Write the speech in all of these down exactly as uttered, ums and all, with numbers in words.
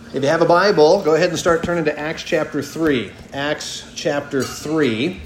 If you have a Bible, go ahead and start turning to Acts chapter three. Acts chapter three.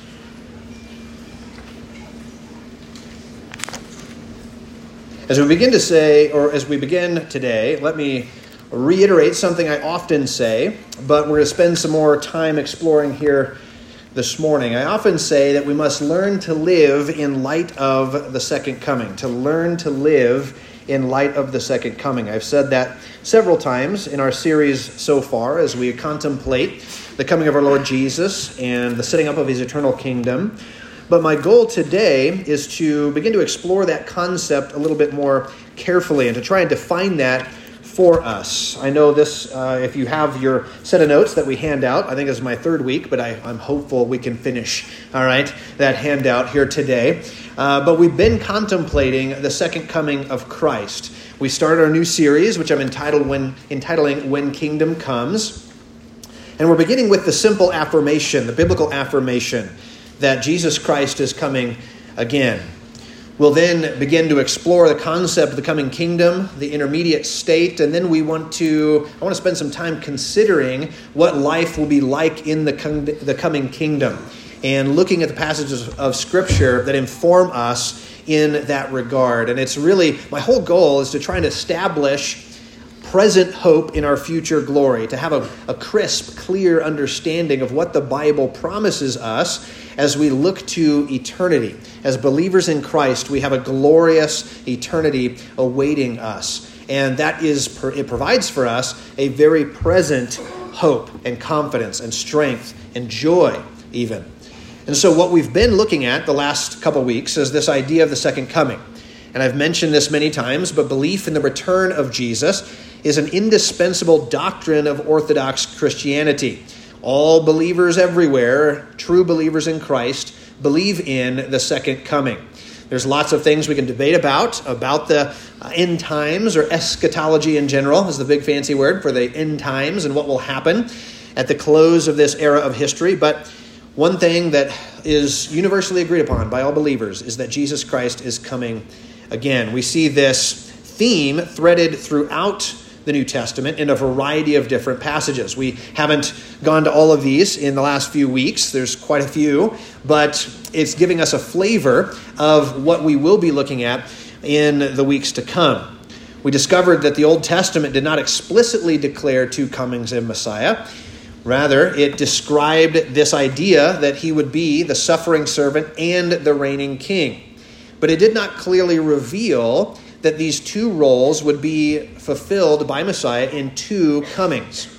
As we begin to say, or as we begin today, let me reiterate something I often say, but we're going to spend some more time exploring here this morning. I often say that we must learn to live in light of the second coming, to learn to live in light of the second coming. I've said that several times in our series so far as we contemplate the coming of our Lord Jesus and the setting up of his eternal kingdom. But my goal today is to begin to explore that concept a little bit more carefully and to try and define that for us. I know this, uh, if you have your set of notes that we hand out, I think this is my third week, but I, I'm hopeful we can finish, all right, that handout here today. Uh, but we've been contemplating the second coming of Christ. We started our new series, which I'm entitled when, entitling When Kingdom Comes. And we're beginning with the simple affirmation, the biblical affirmation, that Jesus Christ is coming again. We'll then begin to explore the concept of the coming kingdom, the intermediate state, and then we want to, I want to spend some time considering what life will be like in the, the coming kingdom and looking at the passages of Scripture that inform us in that regard. And it's really, my whole goal is to try and establish present hope in our future glory, to have a, a crisp, clear understanding of what the Bible promises us as we look to eternity. As believers in Christ, we have a glorious eternity awaiting us. And that is, it provides for us a very present hope and confidence and strength and joy even. And so what we've been looking at the last couple weeks is this idea of the second coming. And I've mentioned this many times, but belief in the return of Jesus is an indispensable doctrine of Orthodox Christianity. All believers everywhere, true believers in Christ, believe in the second coming. There's lots of things we can debate about, about the end times, or eschatology in general is the big fancy word for the end times and what will happen at the close of this era of history. But one thing that is universally agreed upon by all believers is that Jesus Christ is coming again. We see this theme threaded throughout the New Testament in a variety of different passages. We haven't gone to all of these in the last few weeks. There's quite a few, but it's giving us a flavor of what we will be looking at in the weeks to come. We discovered that the Old Testament did not explicitly declare two comings of Messiah. Rather, it described this idea that he would be the suffering servant and the reigning king. But it did not clearly reveal that these two roles would be fulfilled by Messiah in two comings.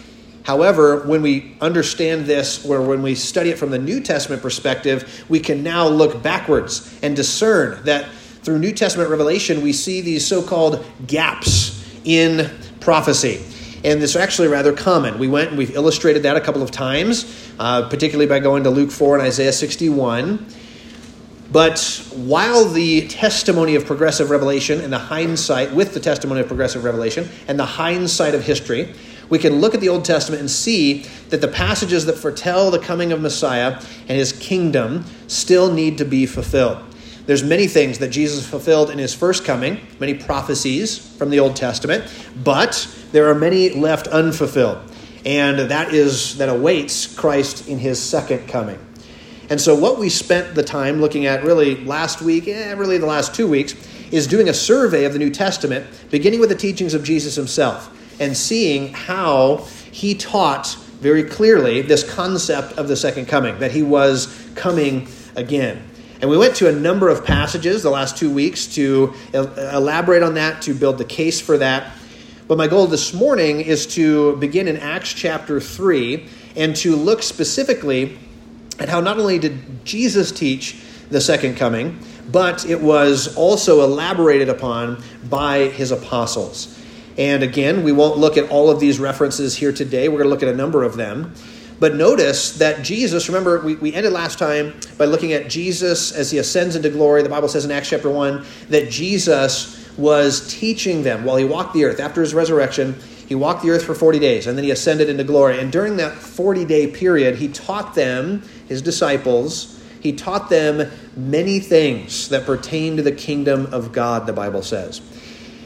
However, when we understand this, or when we study it from the New Testament perspective, we can now look backwards and discern that through New Testament revelation, we see these so-called gaps in prophecy. And this is actually rather common. We went and we've illustrated that a couple of times, uh, particularly by going to Luke four and Isaiah sixty-one. But while the testimony of progressive revelation and the hindsight, with the testimony of progressive revelation and the hindsight of history, we can look at the Old Testament and see that the passages that foretell the coming of Messiah and his kingdom still need to be fulfilled. There's many things that Jesus fulfilled in his first coming, many prophecies from the Old Testament, but there are many left unfulfilled. And that is, that awaits Christ in his second coming. And so what we spent the time looking at really last week, eh, really the last two weeks, is doing a survey of the New Testament, beginning with the teachings of Jesus himself, and seeing how he taught very clearly this concept of the second coming, that he was coming again. And we went to a number of passages the last two weeks to elaborate on that, to build the case for that. But my goal this morning is to begin in Acts chapter three and to look specifically at how not only did Jesus teach the second coming, but it was also elaborated upon by his apostles. And again, we won't look at all of these references here today. We're going to look at a number of them. But notice that Jesus, remember, we, we ended last time by looking at Jesus as he ascends into glory. The Bible says in Acts chapter one that Jesus was teaching them while he walked the earth. After his resurrection, he walked the earth for forty days, and then he ascended into glory. And during that forty-day period, he taught them, his disciples, he taught them many things that pertain to the kingdom of God, the Bible says.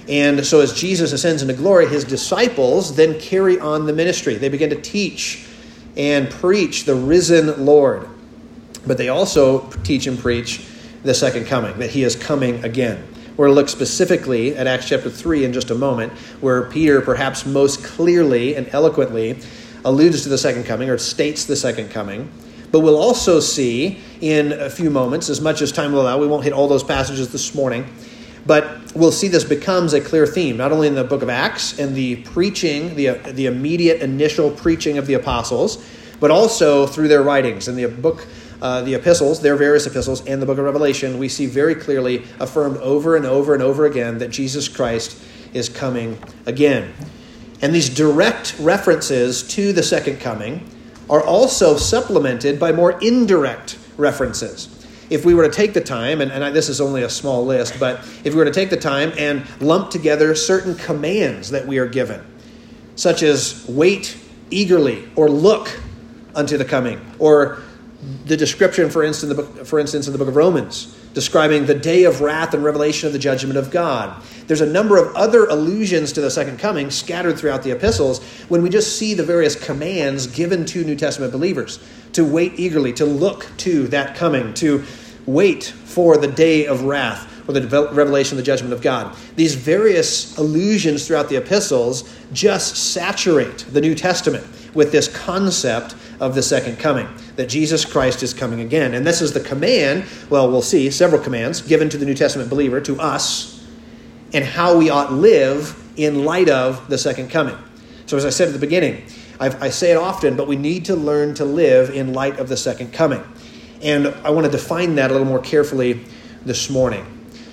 And so as Jesus ascends into glory, his disciples then carry on the ministry. They begin to teach and preach the risen Lord. But they also teach and preach the second coming, that he is coming again. We're going to look specifically at Acts chapter three in just a moment, where Peter perhaps most clearly and eloquently alludes to the second coming, or states the second coming. But we'll also see in a few moments, as much as time will allow, we won't hit all those passages this morning, but we'll see this becomes a clear theme, not only in the book of Acts and the preaching, the, the immediate initial preaching of the apostles, but also through their writings. In the book Uh, the epistles, their various epistles, and the book of Revelation, we see very clearly affirmed over and over and over again that Jesus Christ is coming again. And these direct references to the second coming are also supplemented by more indirect references. If we were to take the time, and, and I, this is only a small list, but if we were to take the time and lump together certain commands that we are given, such as wait eagerly, or look unto the coming, or the description, for instance, in the book, for instance, in the book of Romans, describing the day of wrath and revelation of the judgment of God. There's a number of other allusions to the second coming scattered throughout the epistles when we just see the various commands given to New Testament believers to wait eagerly, to look to that coming, to wait for the day of wrath or the revelation of the judgment of God. These various allusions throughout the epistles just saturate the New Testament with this concept of the second coming, that Jesus Christ is coming again. And this is the command, well, we'll see, several commands given to the New Testament believer, to us, and how we ought live in light of the second coming. So as I said at the beginning, I've, I say it often, but we need to learn to live in light of the second coming. And I want to define that a little more carefully this morning.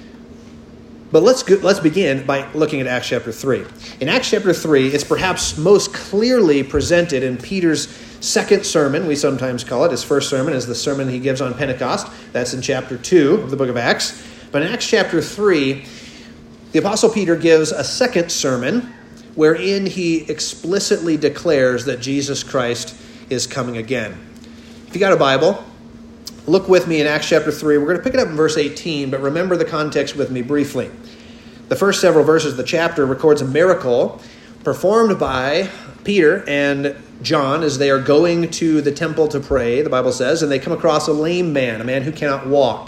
But let's go, let's begin by looking at Acts chapter three. In Acts chapter three, it's perhaps most clearly presented in Peter's second sermon, we sometimes call it. His first sermon is the sermon he gives on Pentecost. That's in chapter two of the book of Acts. But in Acts chapter three, the Apostle Peter gives a second sermon wherein he explicitly declares that Jesus Christ is coming again. If you got a Bible, look with me in Acts chapter three. We're going to pick it up in verse eighteen, but remember the context with me briefly. The first several verses of the chapter records a miracle performed by Peter and John as they are going to the temple to pray, the Bible says, and they come across a lame man, a man who cannot walk.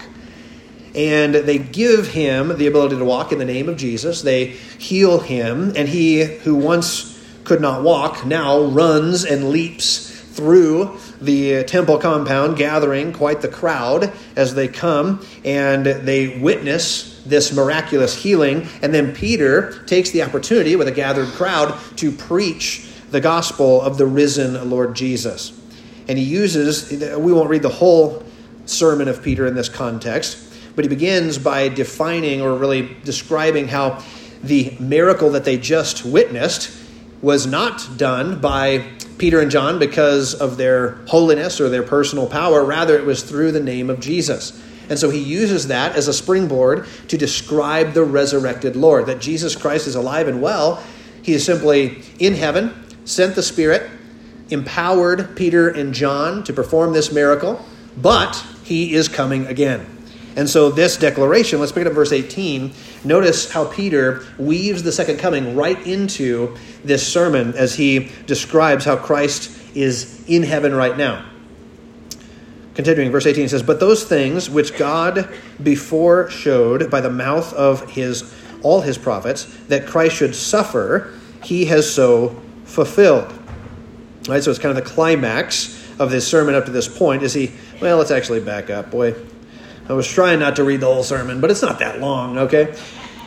And they give him the ability to walk in the name of Jesus. They heal him, and he who once could not walk now runs and leaps through the temple compound, gathering quite the crowd as they come, and they witness this miraculous healing. And then Peter takes the opportunity with a gathered crowd to preach the gospel of the risen Lord Jesus. And he uses, we won't read the whole sermon of Peter in this context, but he begins by defining or really describing how the miracle that they just witnessed was not done by Peter and John because of their holiness or their personal power. Rather, it was through the name of Jesus. And so he uses that as a springboard to describe the resurrected Lord, that Jesus Christ is alive and well. He is simply in heaven, sent the Spirit, empowered Peter and John to perform this miracle, but he is coming again. And so this declaration, let's pick it up verse eighteen. Notice how Peter weaves the second coming right into this sermon as he describes how Christ is in heaven right now. Continuing, verse eighteen says, "But those things which God before showed by the mouth of his all his prophets, that Christ should suffer, he has so fulfilled." All right, so it's kind of the climax of this sermon up to this point. Is he, well, let's actually back up, boy. I was trying not to read the whole sermon, but it's not that long, okay?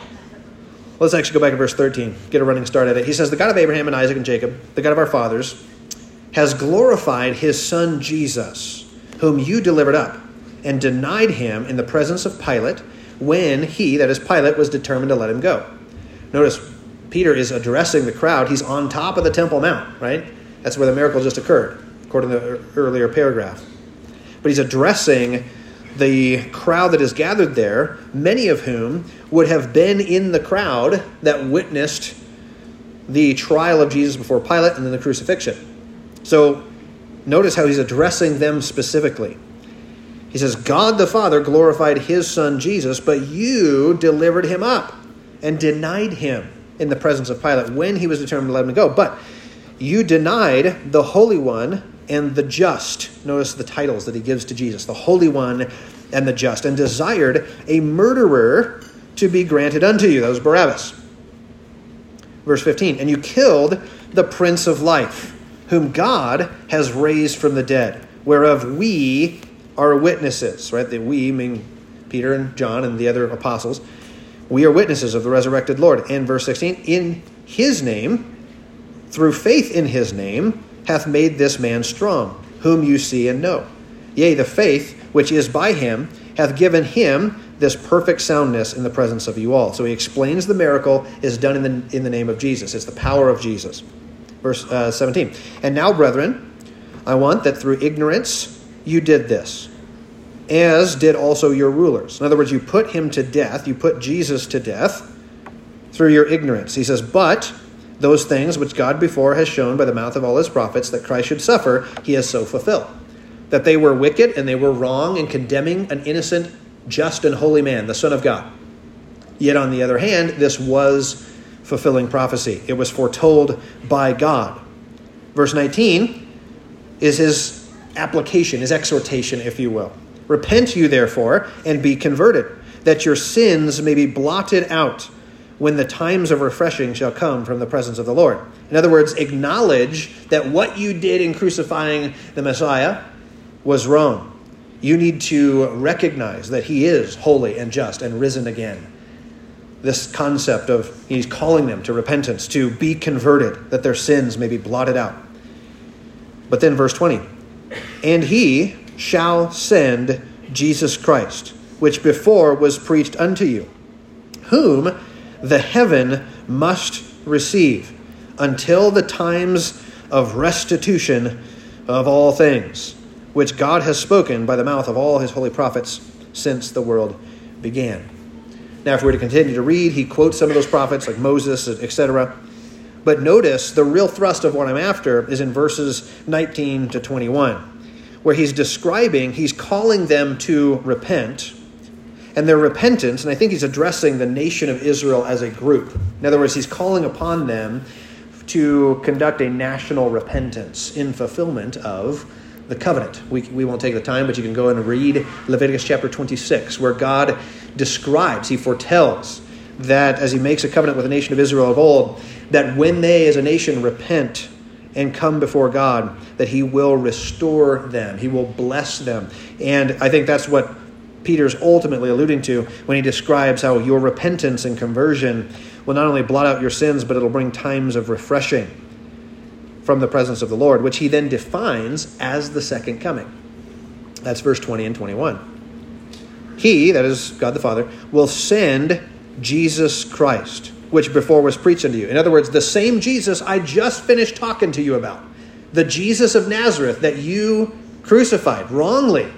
Let's actually go back to verse thirteen, get a running start at it. He says, "The God of Abraham and Isaac and Jacob, the God of our fathers, has glorified his son Jesus, whom you delivered up, and denied him in the presence of Pilate, when he," that is Pilate, "was determined to let him go." Notice, Peter is addressing the crowd. He's on top of the Temple Mount, right? That's where the miracle just occurred, according to the earlier paragraph. But he's addressing the crowd that is gathered there, many of whom would have been in the crowd that witnessed the trial of Jesus before Pilate and then the crucifixion. So notice how he's addressing them specifically. He says, "God the Father glorified his son Jesus, but you delivered him up and denied him in the presence of Pilate when he was determined to let him go. But you denied the Holy One and the Just. Notice the titles that he gives to Jesus. The Holy One and the Just. And desired a murderer to be granted unto you. That was Barabbas. Verse fifteen. And you killed the Prince of Life, whom God has raised from the dead, whereof we are witnesses. Right? The we mean Peter and John and the other apostles. We are witnesses of the resurrected Lord. And verse sixteen. In his name, through faith in his name, hath made this man strong, whom you see and know. Yea, the faith which is by him hath given him this perfect soundness in the presence of you all. So he explains the miracle is done in the, in the name of Jesus. It's the power of Jesus. Verse uh, seventeen. And now, brethren, I want that through ignorance you did this, as did also your rulers. In other words, you put him to death. You put Jesus to death through your ignorance. He says, but those things which God before has shown by the mouth of all his prophets that Christ should suffer, he has so fulfilled. That they were wicked and they were wrong in condemning an innocent, just, and holy man, the Son of God. Yet on the other hand, this was fulfilling prophecy. It was foretold by God. Verse nineteen is his application, his exhortation, if you will. Repent you therefore and be converted, that your sins may be blotted out when the times of refreshing shall come from the presence of the Lord. In other words, acknowledge that what you did in crucifying the Messiah was wrong. You need to recognize that he is holy and just and risen again. This concept of he's calling them to repentance, to be converted, that their sins may be blotted out. But then verse twenty, and he shall send Jesus Christ, which before was preached unto you, whom the heaven must receive until the times of restitution of all things, which God has spoken by the mouth of all his holy prophets since the world began. Now, if we were to continue to read, he quotes some of those prophets like Moses, et cetera. But notice the real thrust of what I'm after is in verses nineteen to twenty-one, where he's describing, he's calling them to repent. And their repentance, and I think he's addressing the nation of Israel as a group. In other words, he's calling upon them to conduct a national repentance in fulfillment of the covenant. We, we won't take the time, but you can go and read Leviticus chapter twenty-six, where God describes, he foretells that as he makes a covenant with the nation of Israel of old, that when they as a nation repent and come before God, that he will restore them. He will bless them. And I think that's what Peter's ultimately alluding to when he describes how your repentance and conversion will not only blot out your sins, but it'll bring times of refreshing from the presence of the Lord, which he then defines as the second coming. That's verse twenty and twenty-one. He, that is God the Father, will send Jesus Christ, which before was preached unto you. In other words, the same Jesus I just finished talking to you about, the Jesus of Nazareth that you crucified wrongly.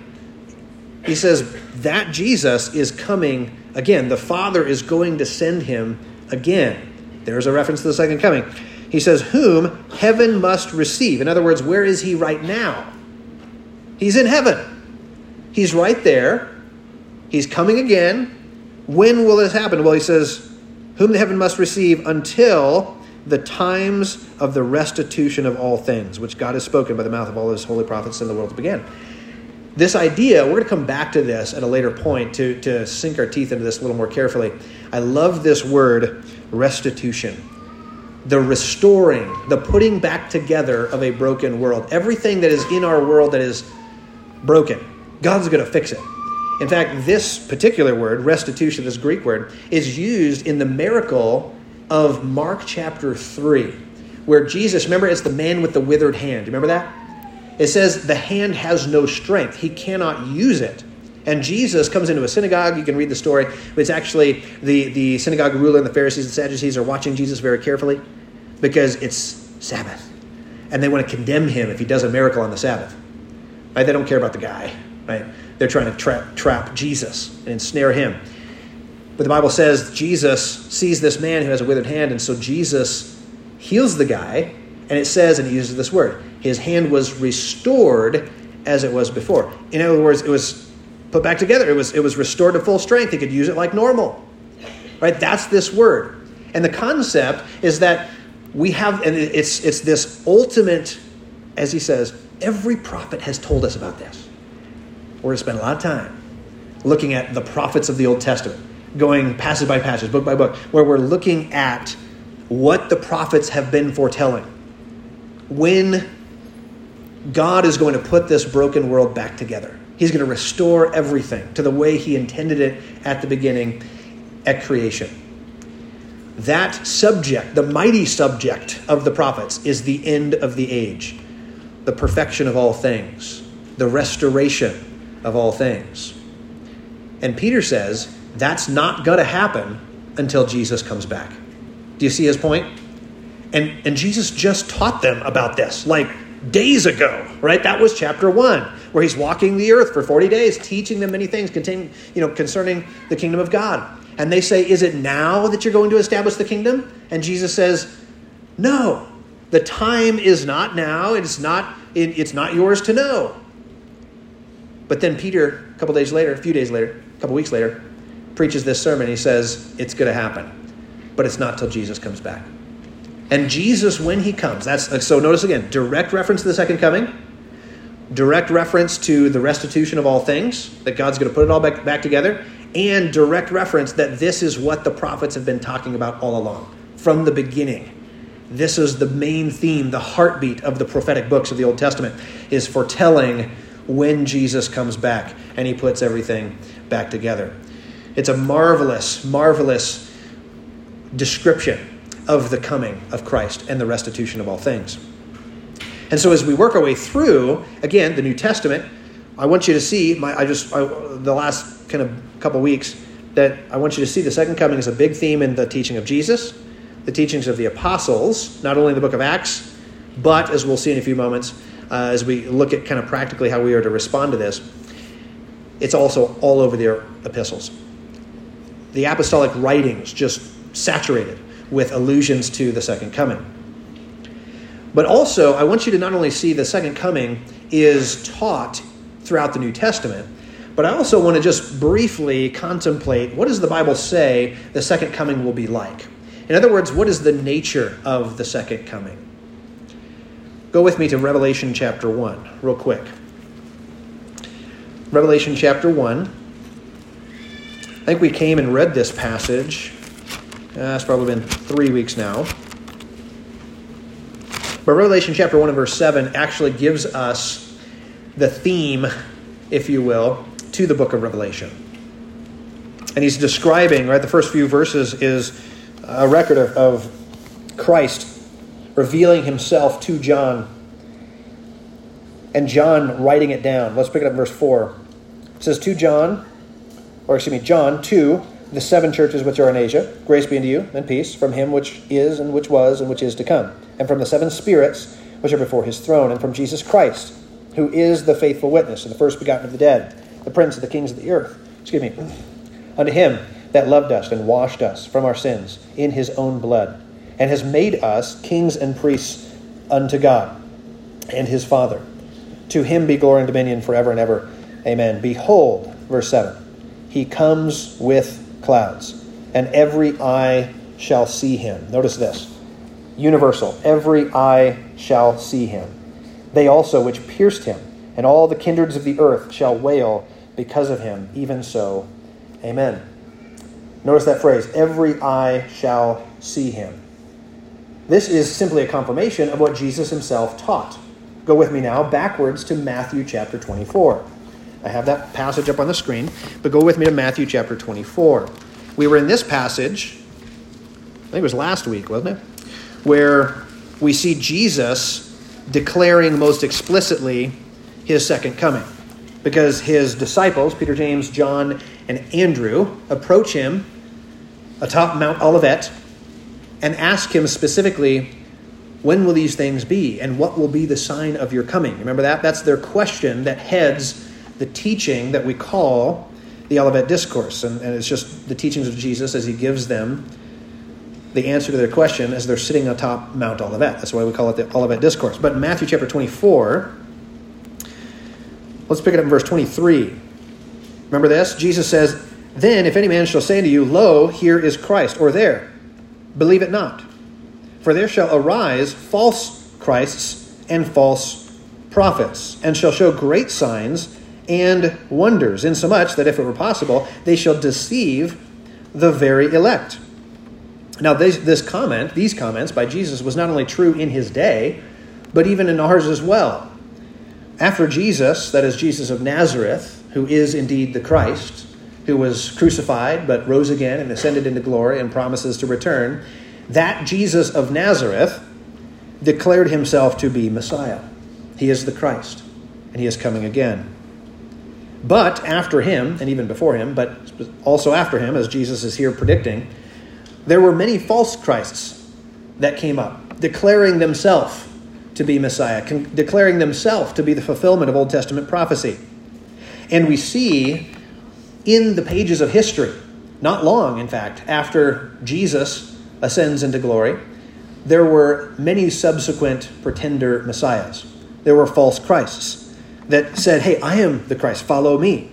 He says that Jesus is coming again. The Father is going to send him again. There's a reference to the second coming. He says, whom heaven must receive. In other words, where is he right now? He's in heaven. He's right there. He's coming again. When will this happen? Well, he says, whom the heaven must receive until the times of the restitution of all things, which God has spoken by the mouth of all his holy prophets since the world began. This idea, we're going to come back to this at a later point to, to sink our teeth into this a little more carefully. I love this word, restitution. The restoring, the putting back together of a broken world. Everything that is in our world that is broken, God's going to fix it. In fact, this particular word, restitution, this Greek word, is used in the miracle of Mark chapter three, where Jesus, remember, it's the man with the withered hand. You remember that? It says the hand has no strength. He cannot use it. And Jesus comes into a synagogue. You can read the story. But it's actually the, the synagogue ruler and the Pharisees and Sadducees are watching Jesus very carefully because it's Sabbath. And they want to condemn him if he does a miracle on the Sabbath. Right? They don't care about the guy. Right? They're trying to trap, trap Jesus and ensnare him. But the Bible says Jesus sees this man who has a withered hand, and so Jesus heals the guy. And it says, and he uses this word, his hand was restored as it was before. In other words, it was put back together. It was, it was restored to full strength. He could use it like normal. right? That's this word. And the concept is that we have, and it's it's this ultimate, as he says, every prophet has told us about this. We're going to spend a lot of time looking at the prophets of the Old Testament, going passage by passage, book by book, where we're looking at what the prophets have been foretelling. When God is going to put this broken world back together. He's going to restore everything to the way he intended it at the beginning, at creation. That subject, the mighty subject of the prophets, is the end of the age, the perfection of all things, the restoration of all things. And Peter says that's not going to happen until Jesus comes back. Do you see his point? And, and Jesus just taught them about this, like days ago, right? That was chapter one, where he's walking the earth for forty days, teaching them many things containing, you know, concerning the kingdom of God. And they say, is it now that you're going to establish the kingdom? And Jesus says, no, the time is not now. It's not, it, it's not yours to know. But then Peter, a couple days later, a few days later, a couple weeks later, preaches this sermon. He says, it's going to happen, but it's not till Jesus comes back. And Jesus, when he comes, that's so notice again, direct reference to the second coming, direct reference to the restitution of all things, that God's going to put it all back, back together, and direct reference that this is what the prophets have been talking about all along, from the beginning. This is the main theme, the heartbeat of the prophetic books of the Old Testament, is foretelling when Jesus comes back and he puts everything back together. It's a marvelous, marvelous description of the coming of Christ and the restitution of all things. And so as we work our way through, again, the New Testament, I want you to see, my, I just I, the last kind of couple weeks, that I want you to see the second coming is a big theme in the teaching of Jesus, the teachings of the apostles, not only in the book of Acts, but as we'll see in a few moments, uh, as we look at kind of practically how we are to respond to this, it's also all over the epistles. The apostolic writings just saturated with allusions to the second coming. But also, I want you to not only see the second coming is taught throughout the New Testament, but I also want to just briefly contemplate, what does the Bible say the second coming will be like? In other words, what is the nature of the second coming? Go with me to Revelation chapter one, real quick. Revelation chapter one. I think we came and read this passage. Uh, it's probably been three weeks now. But Revelation chapter one and verse seven actually gives us the theme, if you will, to the book of Revelation. And he's describing, right, the first few verses is a record of, of Christ revealing himself to John, and John writing it down. Let's pick it up in verse four. It says, to John, or excuse me, John, to the seven churches which are in Asia, grace be unto you and peace from him which is and which was and which is to come, and from the seven spirits which are before his throne, and from Jesus Christ, who is the faithful witness, and the first begotten of the dead, the prince of the kings of the earth. Excuse me. Unto him that loved us and washed us from our sins in his own blood, and has made us kings and priests unto God and his Father. To him be glory and dominion forever and ever. Amen. Behold, verse seven, he comes with clouds, and every eye shall see him. Notice this. Universal. Every eye shall see him. They also which pierced him, and all the kindreds of the earth shall wail because of him. Even so, amen. Notice that phrase, every eye shall see him. This is simply a confirmation of what Jesus himself taught. Go with me now backwards to Matthew chapter twenty-four. I have that passage up on the screen, but go with me to Matthew chapter twenty-four. We were in this passage, I think it was last week, wasn't it? Where we see Jesus declaring most explicitly his second coming. Because his disciples, Peter, James, John, and Andrew, approach him atop Mount Olivet and ask him specifically, when will these things be? And what will be the sign of your coming? Remember that? That's their question that heads the teaching that we call the Olivet Discourse. And, and it's just the teachings of Jesus as he gives them the answer to their question as they're sitting atop Mount Olivet. That's why we call it the Olivet Discourse. But in Matthew chapter twenty-four, let's pick it up in verse twenty-three. Remember this? Jesus says, Then if any man shall say unto you, Lo, here is Christ, or there, believe it not. For there shall arise false Christs and false prophets, and shall show great signs and wonders, insomuch that if it were possible, they shall deceive the very elect. Now this, this comment, these comments by Jesus was not only true in his day, but even in ours as well. After Jesus, that is Jesus of Nazareth, who is indeed the Christ, who was crucified but rose again and ascended into glory and promises to return, that Jesus of Nazareth declared himself to be Messiah. He is the Christ, and he is coming again. But after him, and even before him, but also after him, as Jesus is here predicting, there were many false Christs that came up, declaring themselves to be Messiah, con- declaring themselves to be the fulfillment of Old Testament prophecy. And we see in the pages of history, not long, in fact, after Jesus ascends into glory, there were many subsequent pretender messiahs. There were false Christs that said, hey, I am the Christ, follow me.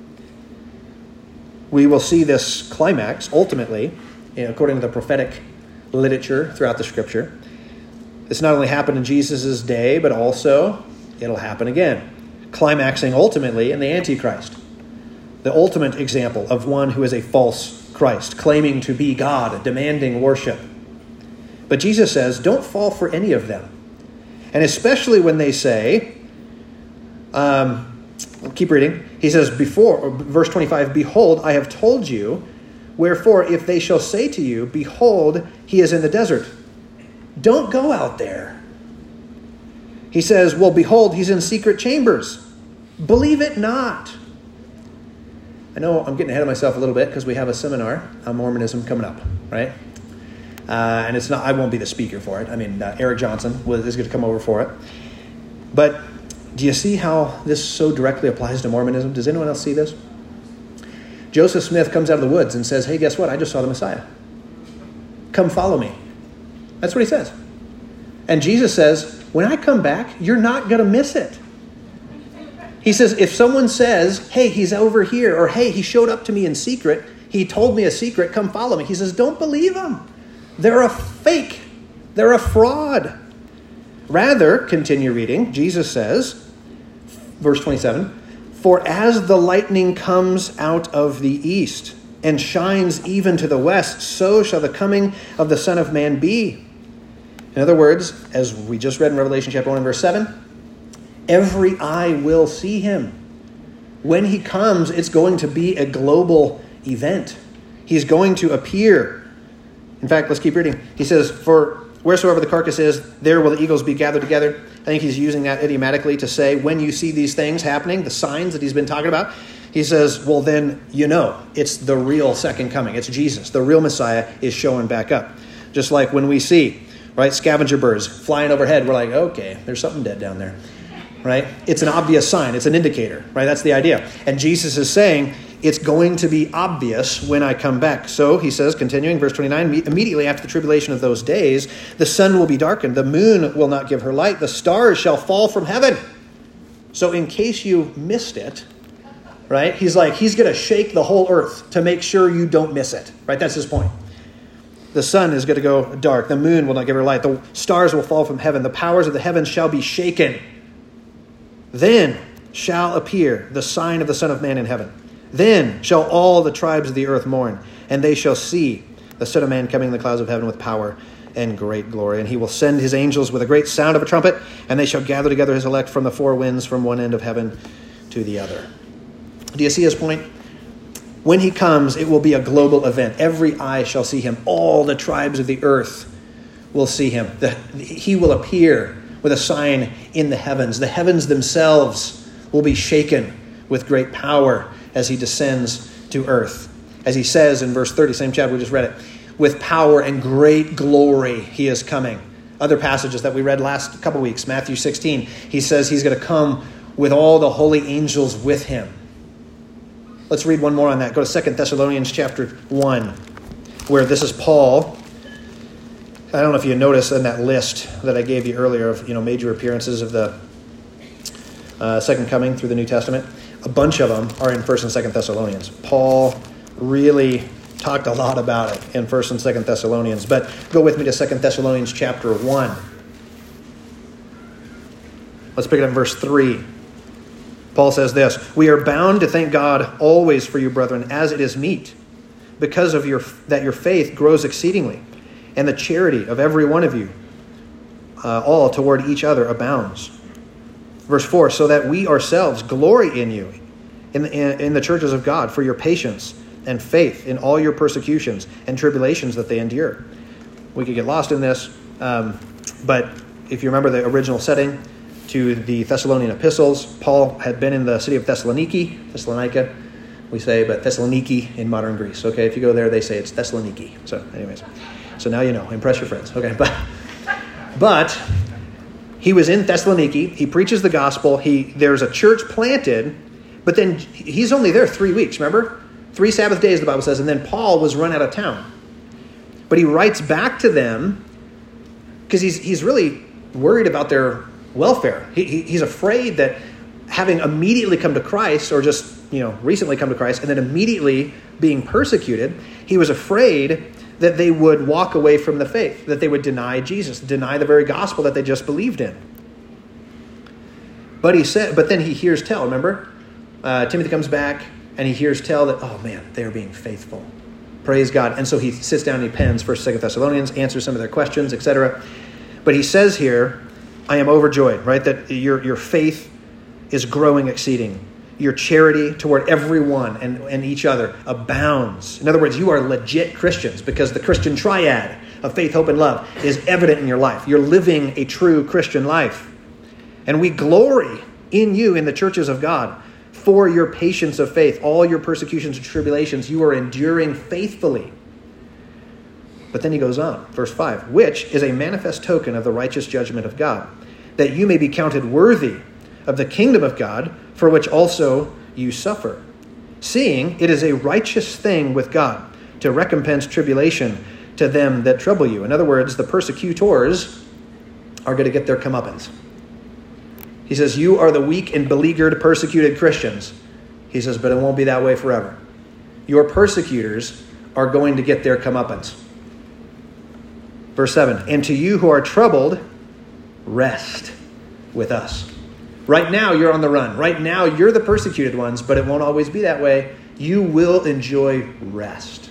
We will see this climax, ultimately, according to the prophetic literature throughout the Scripture. This not only happened in Jesus' day, but also it'll happen again, climaxing ultimately in the Antichrist, the ultimate example of one who is a false Christ, claiming to be God, demanding worship. But Jesus says, don't fall for any of them. And especially when they say, um, keep reading, he says, before, verse twenty-five, behold, I have told you, wherefore if they shall say to you, behold, he is in the desert, don't go out there. He says, well, behold, he's in secret chambers. Believe it not. I know I'm getting ahead of myself a little bit because we have a seminar on Mormonism coming up, right? Uh, and it's not, I won't be the speaker for it. I mean, uh, Eric Johnson was, is going to come over for it. But do you see how this so directly applies to Mormonism? Does anyone else see this? Joseph Smith comes out of the woods and says, hey, guess what? I just saw the Messiah. Come follow me. That's what he says. And Jesus says, when I come back, you're not going to miss it. He says, if someone says, hey, he's over here, or hey, he showed up to me in secret, he told me a secret, come follow me. He says, don't believe them. They're a fake. They're a fraud. Rather, continue reading, Jesus says, verse twenty-seven, for as the lightning comes out of the east and shines even to the west, so shall the coming of the Son of Man be. In other words, as we just read in Revelation chapter one and verse seven, every eye will see him. When he comes, it's going to be a global event. He's going to appear. In fact, let's keep reading. He says, for wheresoever the carcass is, there will the eagles be gathered together. I think he's using that idiomatically to say, when you see these things happening, the signs that he's been talking about, he says, well, then you know it's the real second coming. It's Jesus. The real Messiah is showing back up. Just like when we see, right, scavenger birds flying overhead, we're like, okay, there's something dead down there, right? It's an obvious sign. It's an indicator, right? That's the idea. And Jesus is saying, it's going to be obvious when I come back. So he says, continuing, verse twenty-nine, immediately after the tribulation of those days, the sun will be darkened, the moon will not give her light, the stars shall fall from heaven. So in case you missed it, right, he's like, he's going to shake the whole earth to make sure you don't miss it, right? That's his point. The sun is going to go dark, the moon will not give her light, the stars will fall from heaven, the powers of the heavens shall be shaken. Then shall appear the sign of the Son of Man in heaven. Then shall all the tribes of the earth mourn, and they shall see the Son of Man coming in the clouds of heaven with power and great glory. And he will send his angels with a great sound of a trumpet, and they shall gather together his elect from the four winds, from one end of heaven to the other. Do you see his point? When he comes, it will be a global event. Every eye shall see him. All the tribes of the earth will see him. The, he will appear with a sign in the heavens. The heavens themselves will be shaken with great power as he descends to earth. As he says in verse thirty, same chapter, we just read it, with power and great glory he is coming. Other passages that we read last couple weeks, Matthew sixteen, he says he's going to come with all the holy angels with him. Let's read one more on that. Go to Second Thessalonians chapter one, where this is Paul. I don't know if you noticed in that list that I gave you earlier of, you know, major appearances of the uh, second coming through the New Testament. A bunch of them are in First and Second Thessalonians. Paul really talked a lot about it in First and Second Thessalonians. But go with me to Second Thessalonians chapter one. Let's pick it up in verse three. Paul says this, "We are bound to thank God always for you, brethren, as it is meet, because of your that your faith grows exceedingly, and the charity of every one of you, uh, all toward each other, abounds." Verse four, "So that we ourselves glory in you, in the, in, in the churches of God, for your patience and faith in all your persecutions and tribulations that they endure." We could get lost in this, um, but if you remember the original setting to the Thessalonian epistles, Paul had been in the city of Thessaloniki, Thessalonica, we say, but Thessaloniki in modern Greece. Okay, if you go there, they say it's Thessaloniki. So anyways, so now you know, impress your friends. Okay, but but he was in Thessaloniki. He preaches the gospel. He there's a church planted, but then he's only there three weeks, remember? Three Sabbath days, the Bible says, and then Paul was run out of town. But he writes back to them because he's he's really worried about their welfare. He, he, he's afraid that having immediately come to Christ, or just you know recently come to Christ, and then immediately being persecuted, he was afraid that they would walk away from the faith, that they would deny Jesus, deny the very gospel that they just believed in. But he said, but then he hears tell. Remember, uh, Timothy comes back. And he hears tell that, oh man, they're being faithful. Praise God. And so he sits down and he pens First and Second Thessalonians, answers some of their questions, et cetera. But he says here, I am overjoyed, right? That your, your faith is growing exceeding. Your charity toward everyone and, and each other abounds. In other words, you are legit Christians because the Christian triad of faith, hope, and love is evident in your life. You're living a true Christian life. And we glory in you in the churches of God, for your patience of faith, all your persecutions and tribulations, you are enduring faithfully. But then he goes on, verse five, which is a manifest token of the righteous judgment of God, that you may be counted worthy of the kingdom of God, for which also you suffer, seeing it is a righteous thing with God to recompense tribulation to them that trouble you. In other words, the persecutors are going to get their comeuppance. He says, you are the weak and beleaguered, persecuted Christians. He says, but it won't be that way forever. Your persecutors are going to get their comeuppance. Verse seven, and to you who are troubled, rest with us. Right now, you're on the run. Right now, you're the persecuted ones, but it won't always be that way. You will enjoy rest.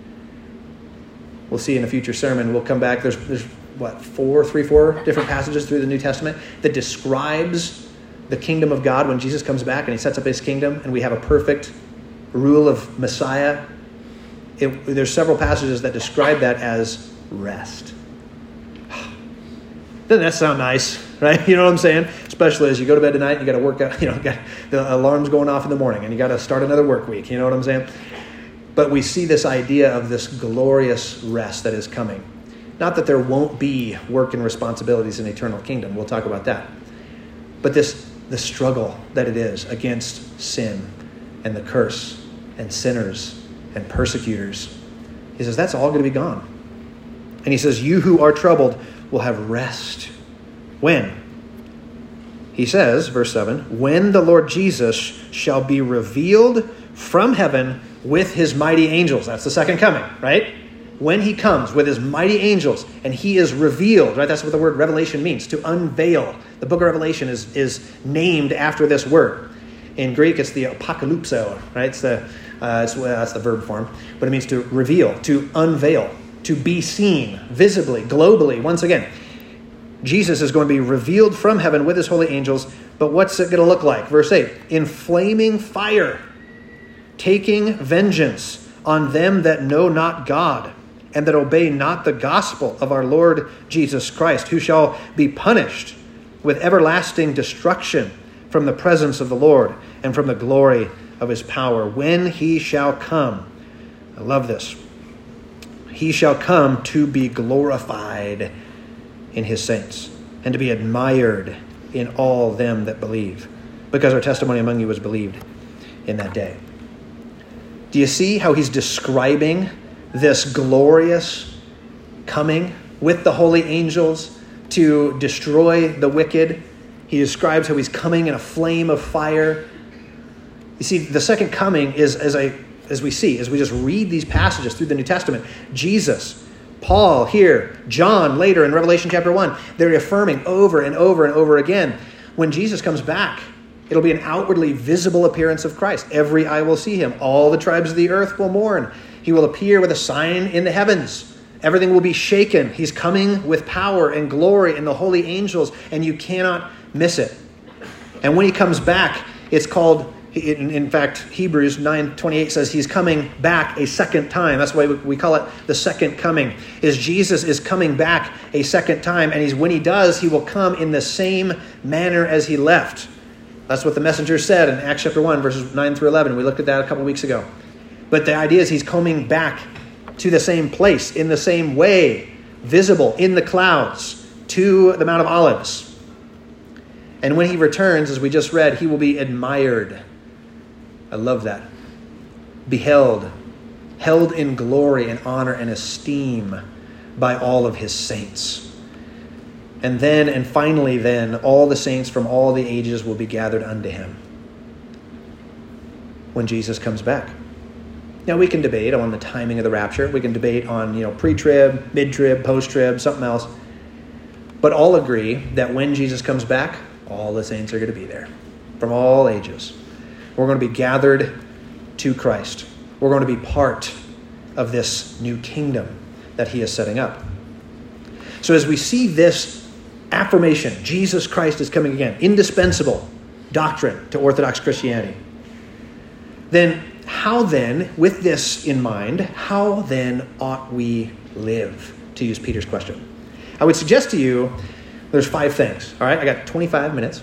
We'll see in a future sermon. We'll come back. There's, there's what, four, three, four different passages through the New Testament that describes the kingdom of God when Jesus comes back and he sets up his kingdom and we have a perfect rule of Messiah. It, there's several passages that describe that as rest. Doesn't that sound nice, right? You know what I'm saying? Especially as you go to bed tonight, you got to work out, you know, got the alarm's going off in the morning and you got to start another work week. You know what I'm saying? But we see this idea of this glorious rest that is coming. Not that there won't be work and responsibilities in eternal kingdom. We'll talk about that. But this the struggle that it is against sin and the curse and sinners and persecutors. He says, that's all going to be gone. And he says, you who are troubled will have rest. When? He says, verse seven, when the Lord Jesus shall be revealed from heaven with his mighty angels. That's the second coming, right? When he comes with his mighty angels and he is revealed, right? That's what the word revelation means, to unveil. The book of Revelation is, is named after this word. In Greek, it's the apokalypso, right? It's the, uh, it's, well, that's the verb form, but it means to reveal, to unveil, to be seen visibly, globally. Once again, Jesus is going to be revealed from heaven with his holy angels, but what's it going to look like? Verse eight, in flaming fire, taking vengeance on them that know not God, and that obey not the gospel of our Lord Jesus Christ, who shall be punished with everlasting destruction from the presence of the Lord and from the glory of his power, when he shall come. I love this. He shall come to be glorified in his saints and to be admired in all them that believe, because our testimony among you was believed in that day. Do you see how he's describing this glorious coming with the holy angels to destroy the wicked? He describes how he's coming in a flame of fire. You see, the second coming is, is a as we see, as we just read these passages through the New Testament, Jesus, Paul here, John later in Revelation chapter one, they're affirming over and over and over again, when Jesus comes back, it'll be an outwardly visible appearance of Christ. Every eye will see him. All the tribes of the earth will mourn. He will appear with a sign in the heavens. Everything will be shaken. He's coming with power and glory and the holy angels, and you cannot miss it. And when he comes back, it's called, in, in fact, Hebrews nine twenty-eight says he's coming back a second time. That's why we call it the second coming. Is Jesus is coming back a second time, and he's when he does, he will come in the same manner as he left. That's what the messenger said in Acts chapter one, verses nine through eleven. We looked at that a couple weeks ago. But the idea is he's coming back to the same place, in the same way, visible in the clouds, to the Mount of Olives. And when he returns, as we just read, he will be admired. I love that. Beheld, held in glory and honor and esteem by all of his saints. And then, and finally then, all the saints from all the ages will be gathered unto him when Jesus comes back. Now, we can debate on the timing of the rapture. We can debate on, you know, pre-trib, mid-trib, post-trib, something else. But all agree that when Jesus comes back, all the saints are going to be there from all ages. We're going to be gathered to Christ. We're going to be part of this new kingdom that he is setting up. So as we see this affirmation, Jesus Christ is coming again, indispensable doctrine to Orthodox Christianity, then how then, with this in mind, how then ought we live, to use Peter's question? I would suggest to you there's five things. All right, I got twenty-five minutes.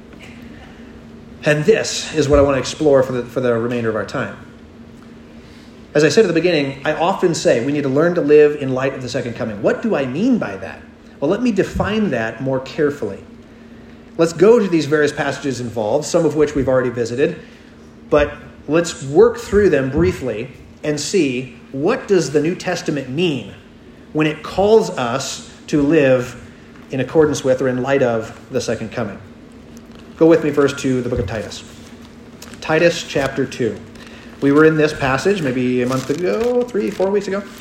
And this is what I want to explore for the, for the remainder of our time. As I said at the beginning, I often say we need to learn to live in light of the second coming. What do I mean by that? Well, let me define that more carefully. Let's go to these various passages involved, some of which we've already visited, but let's work through them briefly and see, what does the New Testament mean when it calls us to live in accordance with or in light of the second coming? Go with me first to the book of Titus. Titus chapter two. We were in this passage maybe a month ago, three, four weeks ago.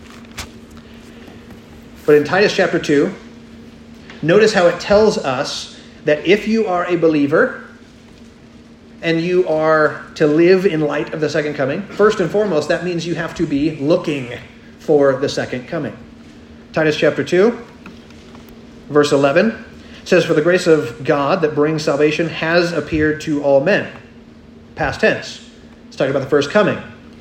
But in Titus chapter two, notice how it tells us that if you are a believer and you are to live in light of the second coming, first and foremost, that means you have to be looking for the second coming. Titus chapter two, verse eleven says, "For the grace of God that brings salvation has appeared to all men." Past tense. It's talking about the first coming.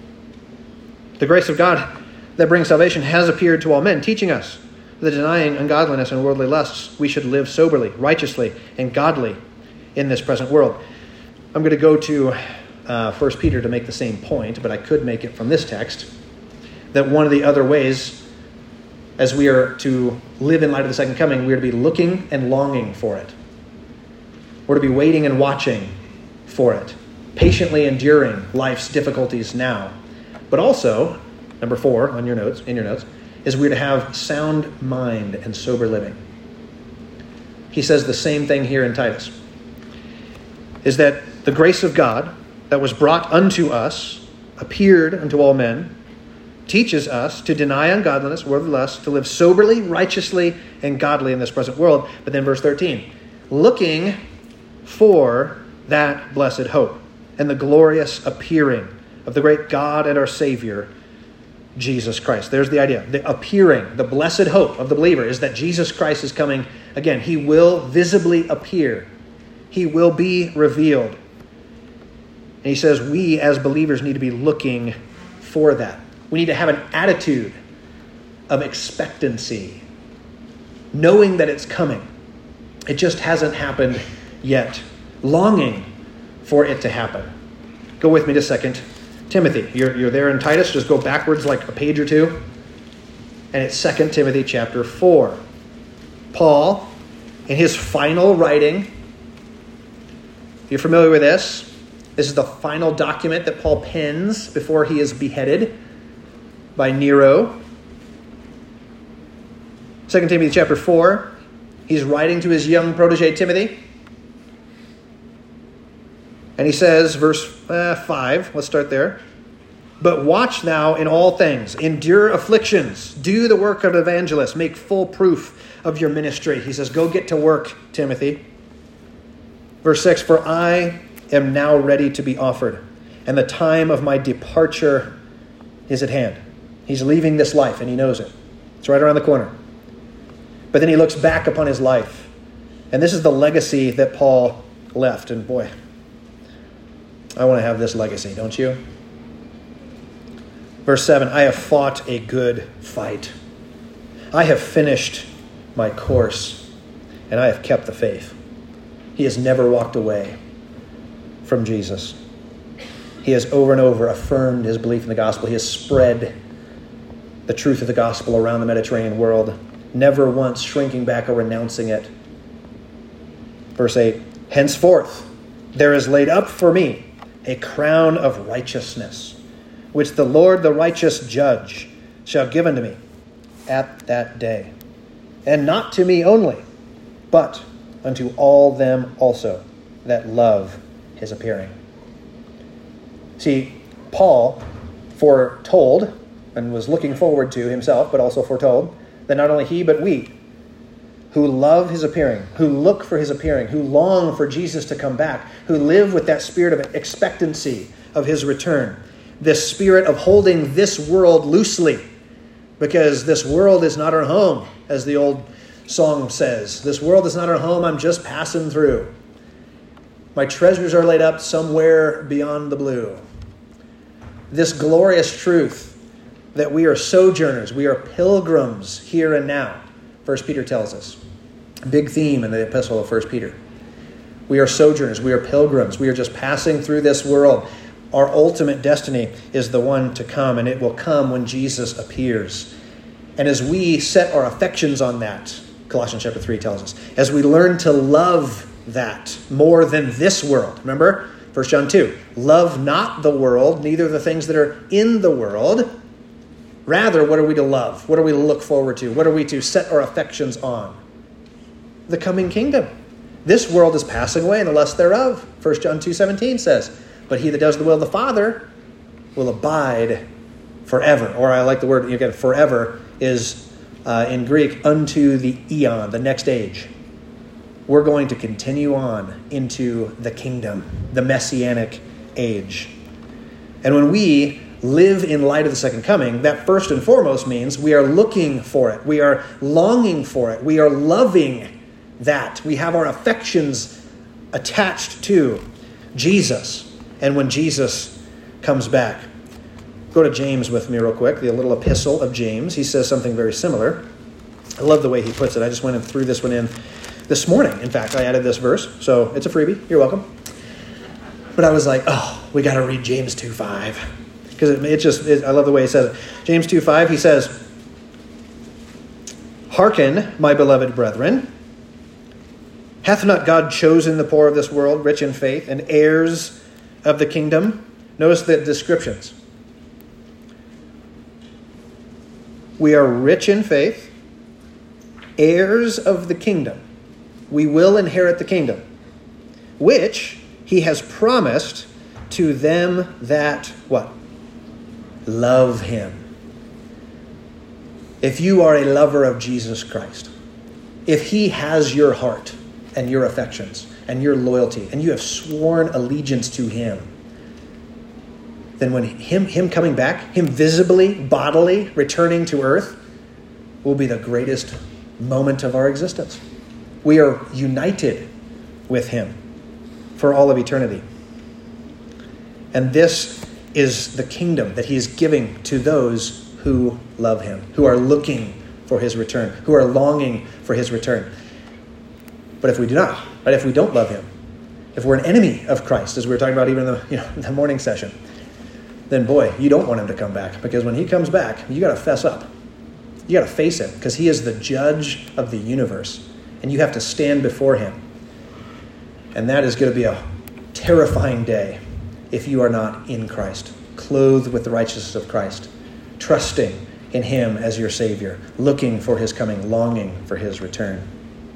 The grace of God that brings salvation has appeared to all men, teaching us that denying ungodliness and worldly lusts, we should live soberly, righteously, and godly in this present world. I'm going to go to uh, First Peter to make the same point, but I could make it from this text, that one of the other ways, as we are to live in light of the second coming, we are to be looking and longing for it. We're to be waiting and watching for it, patiently enduring life's difficulties now. But also, number four on your notes, in your notes, is we're to have sound mind and sober living. He says the same thing here in Titus, is that the grace of God that was brought unto us, appeared unto all men, teaches us to deny ungodliness, worldly lust, to live soberly, righteously, and godly in this present world. But then verse thirteen, looking for that blessed hope and the glorious appearing of the great God and our Savior, Jesus Christ. There's the idea. The appearing, the blessed hope of the believer is that Jesus Christ is coming again. He will visibly appear. He will be revealed. And he says we as believers need to be looking for that. We need to have an attitude of expectancy, knowing that it's coming. It just hasn't happened yet. Longing for it to happen. Go with me to Second Timothy. You're, you're there in Titus. Just go backwards like a page or two. And it's Second Timothy chapter four. Paul, in his final writing, if you're familiar with this, this is the final document that Paul pens before he is beheaded by Nero. Second Timothy chapter four. He's writing to his young protege Timothy. And he says, verse uh, five, let's start there. But watch thou in all things, endure afflictions, do the work of an evangelist, make full proof of your ministry. He says, go get to work, Timothy. Verse six, for I am now ready to be offered, and the time of my departure is at hand. He's leaving this life, and he knows it. It's right around the corner. But then he looks back upon his life, and this is the legacy that Paul left. And boy, I want to have this legacy, don't you? Verse seven, I have fought a good fight. I have finished my course, and I have kept the faith. He has never walked away from Jesus. He has over and over affirmed his belief in the gospel. He has spread the truth of the gospel around the Mediterranean world, never once shrinking back or renouncing it. Verse eight, henceforth there is laid up for me a crown of righteousness, which the Lord, the righteous judge, shall give unto me at that day. And not to me only, but unto all them also that love his appearing. See, Paul foretold and was looking forward to himself, but also foretold that not only he, but we, who love his appearing, who look for his appearing, who long for Jesus to come back, who live with that spirit of expectancy of his return, this spirit of holding this world loosely, because this world is not our home, as the old song says. This world is not our home, I'm just passing through. My treasures are laid up somewhere beyond the blue. This glorious truth that we are sojourners, we are pilgrims here and now, First Peter tells us. Big theme in the epistle of First Peter. We are sojourners, we are pilgrims, we are just passing through this world. Our ultimate destiny is the one to come, and it will come when Jesus appears. And as we set our affections on that, Colossians chapter three tells us, as we learn to love that more than this world. Remember, First John two, love not the world, neither the things that are in the world. Rather, what are we to love? What are we to look forward to? What are we to set our affections on? The coming kingdom. This world is passing away and the lust thereof. First John two seventeen says, but he that does the will of the Father will abide forever. Or I like the word, again, forever is uh, in Greek, unto the eon, the next age. We're going to continue on into the kingdom, the messianic age. And when we live in light of the second coming, that first and foremost means we are looking for it. We are longing for it. We are loving that. We have our affections attached to Jesus. And when Jesus comes back, go to James with me real quick, the little epistle of James. He says something very similar. I love the way he puts it. I just went and threw this one in this morning. In fact, I added this verse, so it's a freebie. You're welcome. But I was like, oh, we got to read James two five. Because it, it just, it, I love the way he says it. James two five, he says, hearken, my beloved brethren, hath not God chosen the poor of this world, rich in faith, and heirs of the kingdom? Notice the descriptions. We are rich in faith, heirs of the kingdom. We will inherit the kingdom, which he has promised to them that, what? Love him. If you are a lover of Jesus Christ, if he has your heart and your affections and your loyalty, and you have sworn allegiance to him, then when him, him coming back, him visibly, bodily returning to earth, will be the greatest moment of our existence. We are united with him for all of eternity. And this is the kingdom that he is giving to those who love him, who are looking for his return, who are longing for his return. But if we do not, right, if we don't love him, if we're an enemy of Christ, as we were talking about even in the, you know, the morning session, then boy, you don't want him to come back, because when he comes back, you got to fess up. You got to face him, because he is the judge of the universe, and you have to stand before him. And that is going to be a terrifying day if you are not in Christ, clothed with the righteousness of Christ, trusting in him as your Savior, looking for his coming, longing for his return.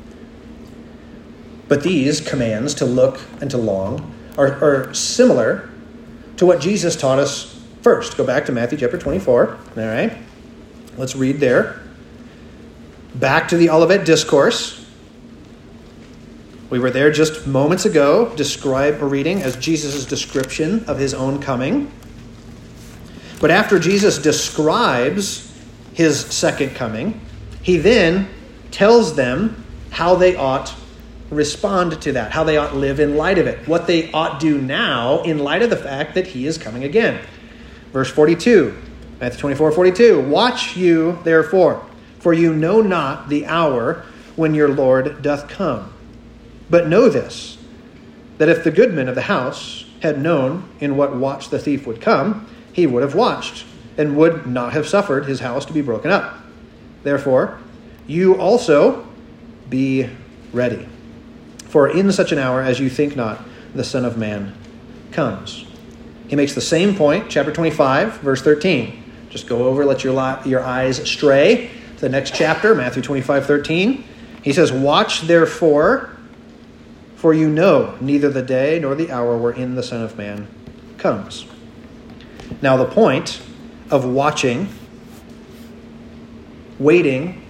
But these commands to look and to long are, are similar to what Jesus taught us First, go back to Matthew chapter twenty-four. All right. Let's read there. Back to the Olivet Discourse. We were there just moments ago, describe or reading as Jesus' description of his own coming. But after Jesus describes his second coming, he then tells them how they ought respond to that, how they ought live in light of it, what they ought do now in light of the fact that he is coming again. Verse forty-two, Matthew twenty-four, forty-two, watch you therefore, for you know not the hour when your Lord doth come. But know this, that if the goodman of the house had known in what watch the thief would come, he would have watched, and would not have suffered his house to be broken up. Therefore, you also be ready. For in such an hour as you think not, the Son of Man comes. He makes the same point, chapter twenty-five, verse thirteen. Just go over, let your, your eyes stray to the next chapter, Matthew twenty-five, thirteen. He says, watch therefore, for you know neither the day nor the hour wherein the Son of Man comes. Now the point of watching, waiting,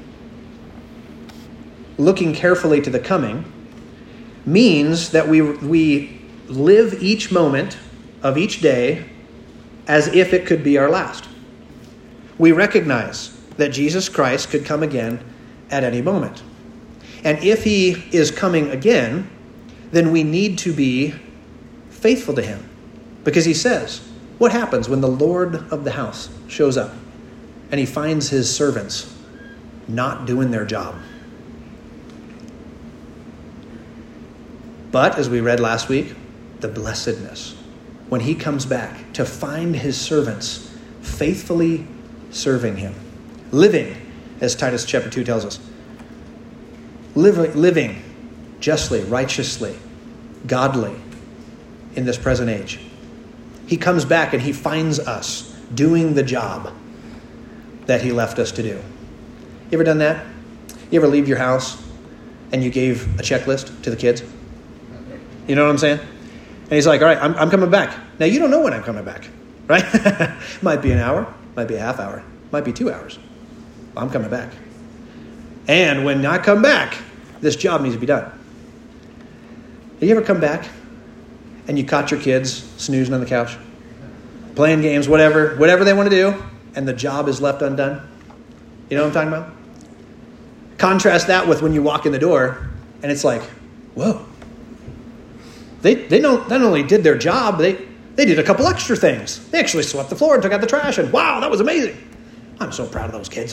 looking carefully to the coming, means that we we live each moment of each day as if it could be our last. We recognize that Jesus Christ could come again at any moment. And if he is coming again, then we need to be faithful to him. Because he says, what happens when the Lord of the house shows up and he finds his servants not doing their job? But, as we read last week, the blessedness, when he comes back to find his servants faithfully serving him, living, as Titus chapter two tells us, living, living justly, righteously, godly in this present age. He comes back and he finds us doing the job that he left us to do. You ever done that? You ever leave your house and you gave a checklist to the kids? You know what I'm saying? And he's like, all right, I'm, I'm coming back. Now, you don't know when I'm coming back, right? Might be an hour, might be a half hour, might be two hours. I'm coming back. And when I come back, this job needs to be done. Have you ever come back and you caught your kids snoozing on the couch, playing games, whatever, whatever they want to do, and the job is left undone? You know what I'm talking about? Contrast that with when you walk in the door and it's like, whoa. They they don't not only did their job, they, they did a couple extra things. They actually swept the floor and took out the trash, and wow, that was amazing. I'm so proud of those kids.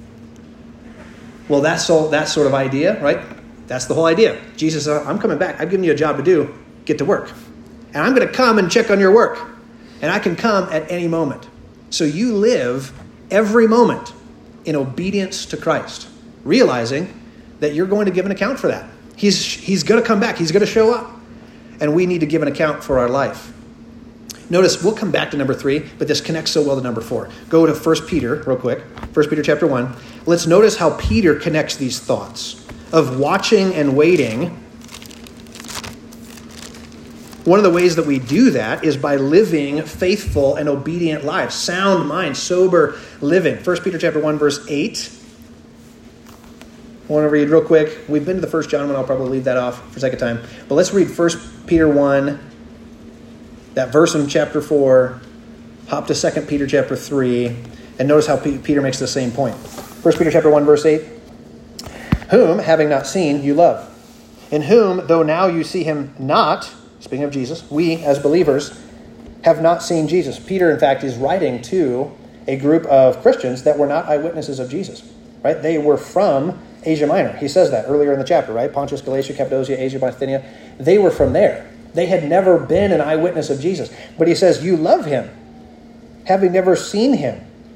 Well, that's so that sort of idea, right? That's the whole idea. Jesus, uh, I'm coming back. I've given you a job to do. Get to work. And I'm going to come and check on your work. And I can come at any moment. So you live every moment in obedience to Christ, realizing that you're going to give an account for that. He's he's going to come back. He's going to show up. And we need to give an account for our life. Notice, we'll come back to number three, but this connects so well to number four. Go to First Peter real quick. First Peter chapter one. Let's notice how Peter connects these thoughts of watching and waiting. One of the ways that we do that is by living faithful and obedient lives. Sound mind, sober living. First Peter chapter one, verse eight. I want to read real quick. We've been to the First John one. I'll probably leave that off for a second time. But let's read First Peter one, that verse in chapter four, hop to Second Peter chapter three, and notice how P- Peter makes the same point. First Peter chapter one, verse eight. Whom, having not seen, you love. In whom, though now you see him not, speaking of Jesus, we as believers have not seen Jesus. Peter, in fact, is writing to a group of Christians that were not eyewitnesses of Jesus. Right? They were from Asia Minor. He says that earlier in the chapter, right? Pontus, Galatia, Cappadocia, Asia, Bithynia. They were from there. They had never been an eyewitness of Jesus. But he says, you love him, having never seen him.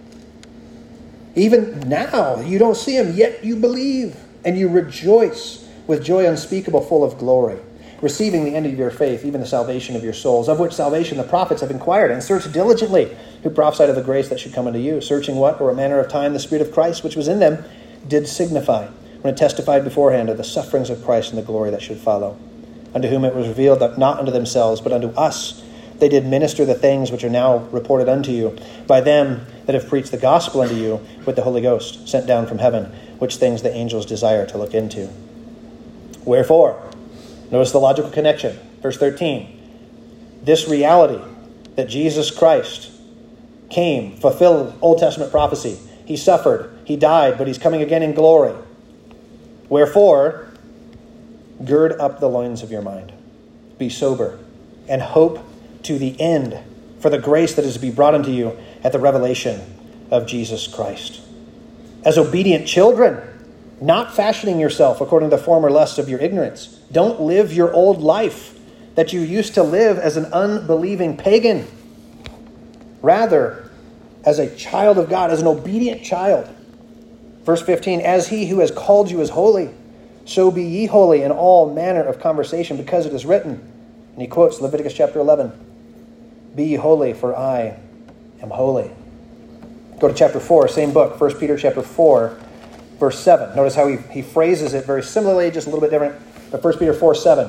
Even now, you don't see him, yet you believe. And you rejoice with joy unspeakable, full of glory, receiving the end of your faith, even the salvation of your souls, of which salvation the prophets have inquired and searched diligently, who prophesied of the grace that should come unto you, searching what, or a manner of time, the Spirit of Christ, which was in them, did signify, when it testified beforehand of the sufferings of Christ and the glory that should follow, unto whom it was revealed that not unto themselves, but unto us, they did minister the things which are now reported unto you by them that have preached the gospel unto you with the Holy Ghost sent down from heaven, which things the angels desire to look into. Wherefore, notice the logical connection. Verse thirteen, this reality that Jesus Christ came, fulfilled Old Testament prophecy. He suffered, he died, but he's coming again in glory. Wherefore, gird up the loins of your mind. Be sober, and hope to the end for the grace that is to be brought unto you at the revelation of Jesus Christ. As obedient children, not fashioning yourself according to the former lusts of your ignorance. Don't live your old life that you used to live as an unbelieving pagan. Rather, as a child of God, as an obedient child. Verse fifteen, as he who has called you is holy, so be ye holy in all manner of conversation, because it is written. And he quotes Leviticus chapter eleven. Be ye holy, for I am holy. Go to chapter four, same book, First Peter chapter four, verse seven. Notice how he, he phrases it very similarly, just a little bit different. But First Peter four, seven.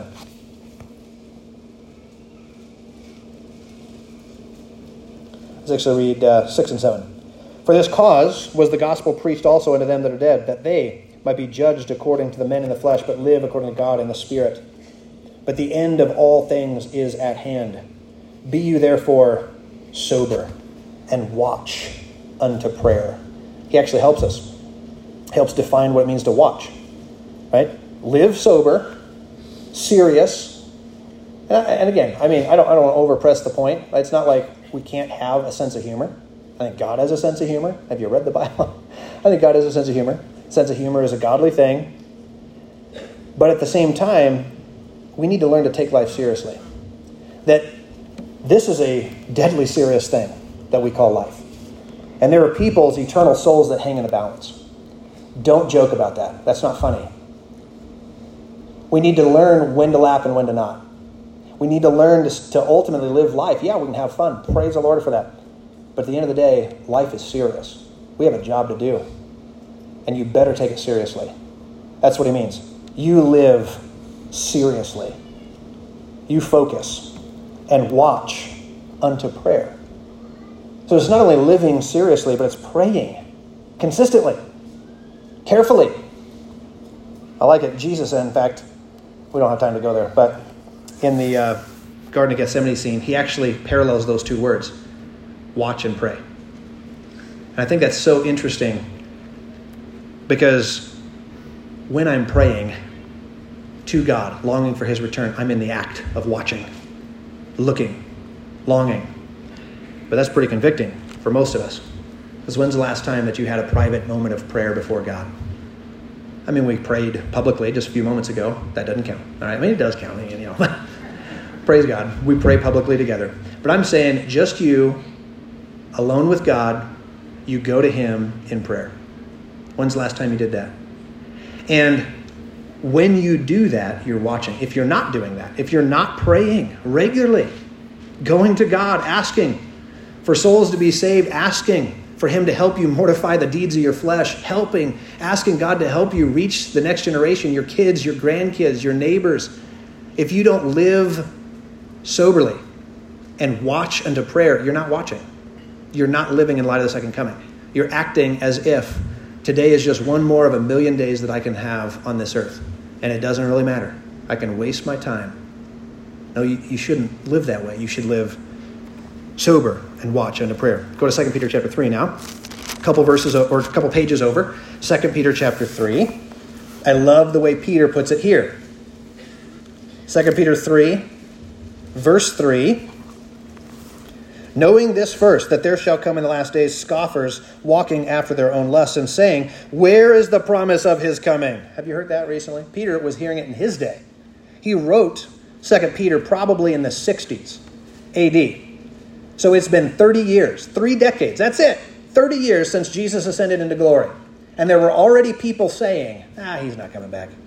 Let's actually read uh, six and seven. For this cause was the gospel preached also unto them that are dead, that they might be judged according to the men in the flesh, but live according to God in the Spirit. But the end of all things is at hand. Be you therefore sober, and watch unto prayer. He actually helps us. He helps define what it means to watch. Right? Live sober, serious. And again, I mean, I don't I don't want to overpress the point. It's not like we can't have a sense of humor. I think God has a sense of humor. Have you read the Bible? I think God has a sense of humor. Sense of humor is a godly thing. But at the same time, we need to learn to take life seriously. That this is a deadly serious thing that we call life. And there are people's eternal souls that hang in the balance. Don't joke about that. That's not funny. We need to learn when to laugh and when to not. We need to learn to, to ultimately live life. Yeah, we can have fun. Praise the Lord for that. But at the end of the day, life is serious. We have a job to do. And you better take it seriously. That's what he means. You live seriously. You focus and watch unto prayer. So it's not only living seriously, but it's praying consistently, carefully. I like it. Jesus, in fact, we don't have time to go there, but in the uh, Garden of Gethsemane scene, he actually parallels those two words, watch and pray. And I think that's so interesting because when I'm praying to God, longing for his return, I'm in the act of watching, looking, longing. But that's pretty convicting for most of us. Because when's the last time that you had a private moment of prayer before God? I mean, we prayed publicly just a few moments ago. That doesn't count. All right, I mean, it does count. You know, praise God. We pray publicly together. But I'm saying just you, alone with God, you go to him in prayer. When's the last time you did that? And when you do that, you're watching. If you're not doing that, if you're not praying regularly, going to God, asking for souls to be saved, asking for him to help you mortify the deeds of your flesh, helping, asking God to help you reach the next generation, your kids, your grandkids, your neighbors. If you don't live soberly and watch unto prayer, you're not watching. You're not living in light of the second coming. You're acting as if today is just one more of a million days that I can have on this earth. And it doesn't really matter. I can waste my time. No, you, you shouldn't live that way. You should live sober and watch unto prayer. Go to Second Peter chapter three now. A couple verses or a couple pages over. Second Peter chapter three. I love the way Peter puts it here. Second Peter three, verse three. Knowing this first, that there shall come in the last days scoffers walking after their own lusts and saying, where is the promise of his coming? Have you heard that recently? Peter was hearing it in his day. He wrote Second Peter probably in the sixties A D. So it's been thirty years, three decades. That's it. thirty years since Jesus ascended into glory. And there were already people saying, ah, he's not coming back.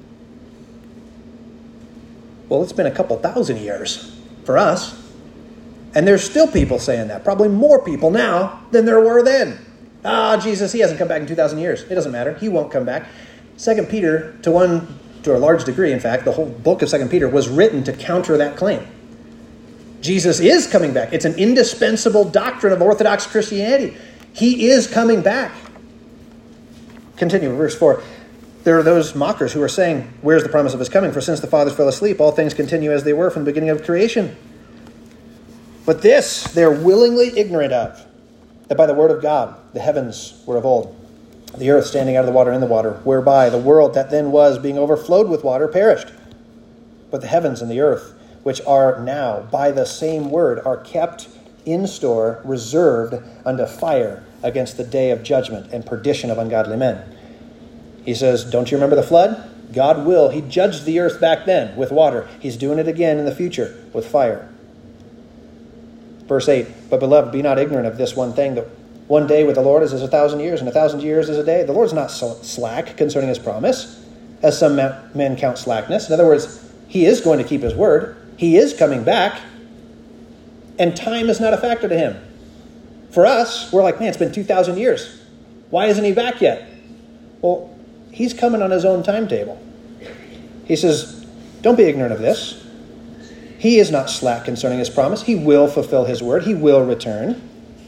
Well, it's been a couple thousand years for us. And there's still people saying that. Probably more people now than there were then. Ah, Jesus, he hasn't come back in two thousand years. It doesn't matter. He won't come back. Second Peter, to one, to a large degree, in fact, the whole book of Second Peter was written to counter that claim. Jesus is coming back. It's an indispensable doctrine of Orthodox Christianity. He is coming back. Continue, verse four. There are those mockers who are saying, where's the promise of his coming? For since the fathers fell asleep, all things continue as they were from the beginning of creation. But this they're willingly ignorant of, that by the word of God the heavens were of old, the earth standing out of the water in the water, whereby the world that then was, being overflowed with water, perished. But the heavens and the earth, which are now by the same word, are kept in store, reserved unto fire against the day of judgment and perdition of ungodly men. He says, don't you remember the flood? God will. He judged the earth back then with water. He's doing it again in the future with fire. Verse eight, but beloved, be not ignorant of this one thing, that one day with the Lord is as a thousand years, and a thousand years is a day. The Lord's not slack concerning his promise, as some men count slackness. In other words, he is going to keep his word. He is coming back, and time is not a factor to him. For us, we're like, man, it's been two thousand years. Why isn't he back yet? Well, he's coming on his own timetable. He says, don't be ignorant of this. He is not slack concerning his promise. He will fulfill his word. He will return.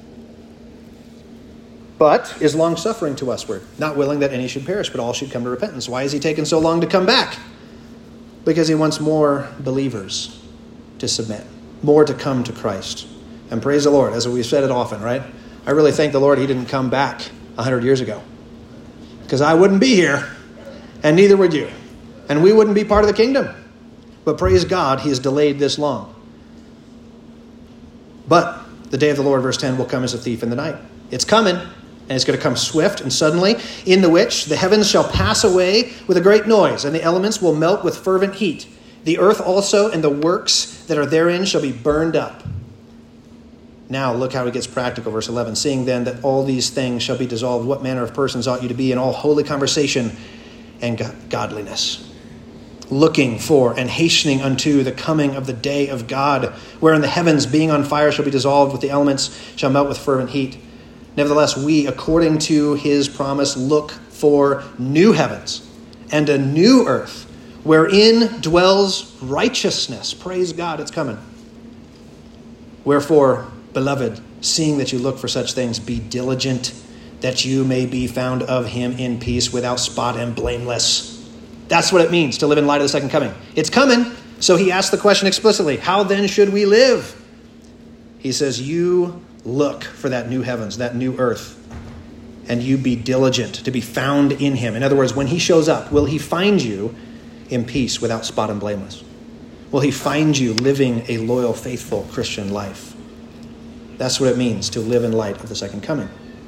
But is long-suffering to usward, not willing that any should perish, but all should come to repentance. Why is he taking so long to come back? Because he wants more believers to submit, more to come to Christ. And praise the Lord, as we've said it often, right? I really thank the Lord he didn't come back a hundred years ago. Because I wouldn't be here, and neither would you. And we wouldn't be part of the kingdom. But praise God, he has delayed this long. But the day of the Lord, verse ten, will come as a thief in the night. It's coming, and it's going to come swift and suddenly, in the which the heavens shall pass away with a great noise, and the elements will melt with fervent heat. The earth also and the works that are therein shall be burned up. Now look how it gets practical, verse eleven. Seeing then that all these things shall be dissolved, what manner of persons ought you to be in all holy conversation and godliness, looking for and hastening unto the coming of the day of God, wherein the heavens being on fire shall be dissolved, with the elements shall melt with fervent heat. Nevertheless, we, according to his promise, look for new heavens and a new earth, wherein dwells righteousness. Praise God, it's coming. Wherefore, beloved, seeing that you look for such things, be diligent that you may be found of him in peace, without spot and blameless. That's what it means to live in light of the second coming. It's coming. So he asks the question explicitly, how then should we live? He says, you look for that new heavens, that new earth, and you be diligent to be found in him. In other words, when he shows up, will he find you in peace, without spot and blameless? Will he find you living a loyal, faithful Christian life? That's what it means to live in light of the second coming.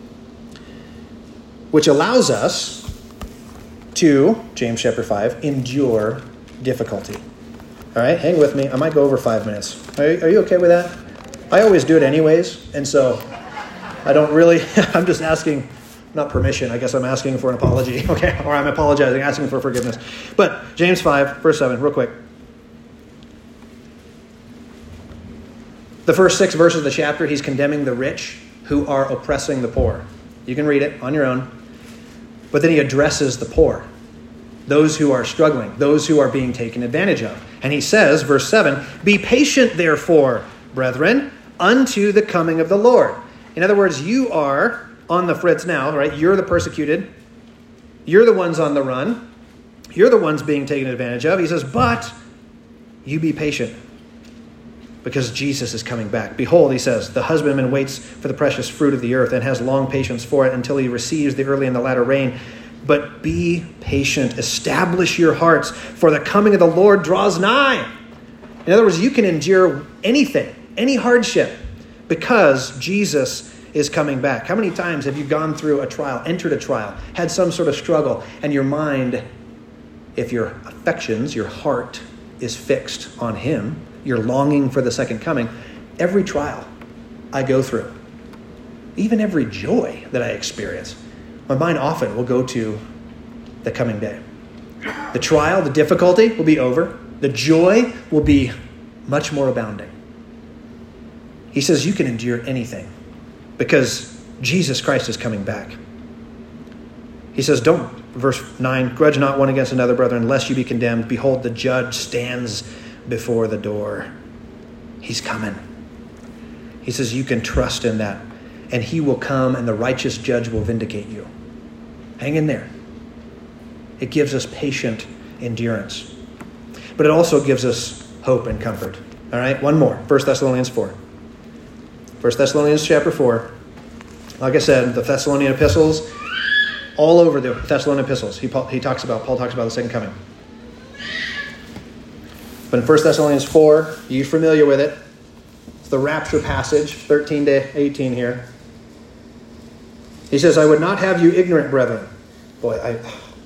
Which allows us to, James chapter five, endure difficulty. All right, hang with me. I might go over five minutes. Are you, are you okay with that? I always do it anyways, and so I don't really, I'm just asking, not permission, I guess I'm asking for an apology, okay? Or I'm apologizing, asking for forgiveness. But James five, verse seven, real quick. The first six verses of the chapter, he's condemning the rich who are oppressing the poor. You can read it on your own. But then he addresses the poor, those who are struggling, those who are being taken advantage of. And he says, verse seven, be patient, therefore, brethren, unto the coming of the Lord. In other words, you are on the fritz now, right? You're the persecuted. You're the ones on the run. You're the ones being taken advantage of. He says, but you be patient, because Jesus is coming back. Behold, he says, the husbandman waits for the precious fruit of the earth and has long patience for it until he receives the early and the latter rain. But be patient. Establish your hearts, for the coming of the Lord draws nigh. In other words, you can endure anything, any hardship, because Jesus is coming back. How many times have you gone through a trial, entered a trial, had some sort of struggle, and your mind, if your affections, your heart is fixed on him, you're longing for the second coming. Every trial I go through, even every joy that I experience, my mind often will go to the coming day. The trial, the difficulty will be over. The joy will be much more abounding. He says you can endure anything because Jesus Christ is coming back. He says, don't, verse nine, grudge not one against another, brethren, lest you be condemned. Behold, the judge stands before the door. He's coming. He says you can trust in that. And he will come and the righteous judge will vindicate you. Hang in there. It gives us patient endurance. But it also gives us hope and comfort. All right, one more. First Thessalonians four. First Thessalonians chapter four. Like I said, the Thessalonian epistles, all over the Thessalonian epistles, he, he talks about, Paul talks about the second coming. But in First Thessalonians four, you're familiar with it. It's the rapture passage, thirteen to eighteen here. He says, I would not have you ignorant, brethren. Boy, I,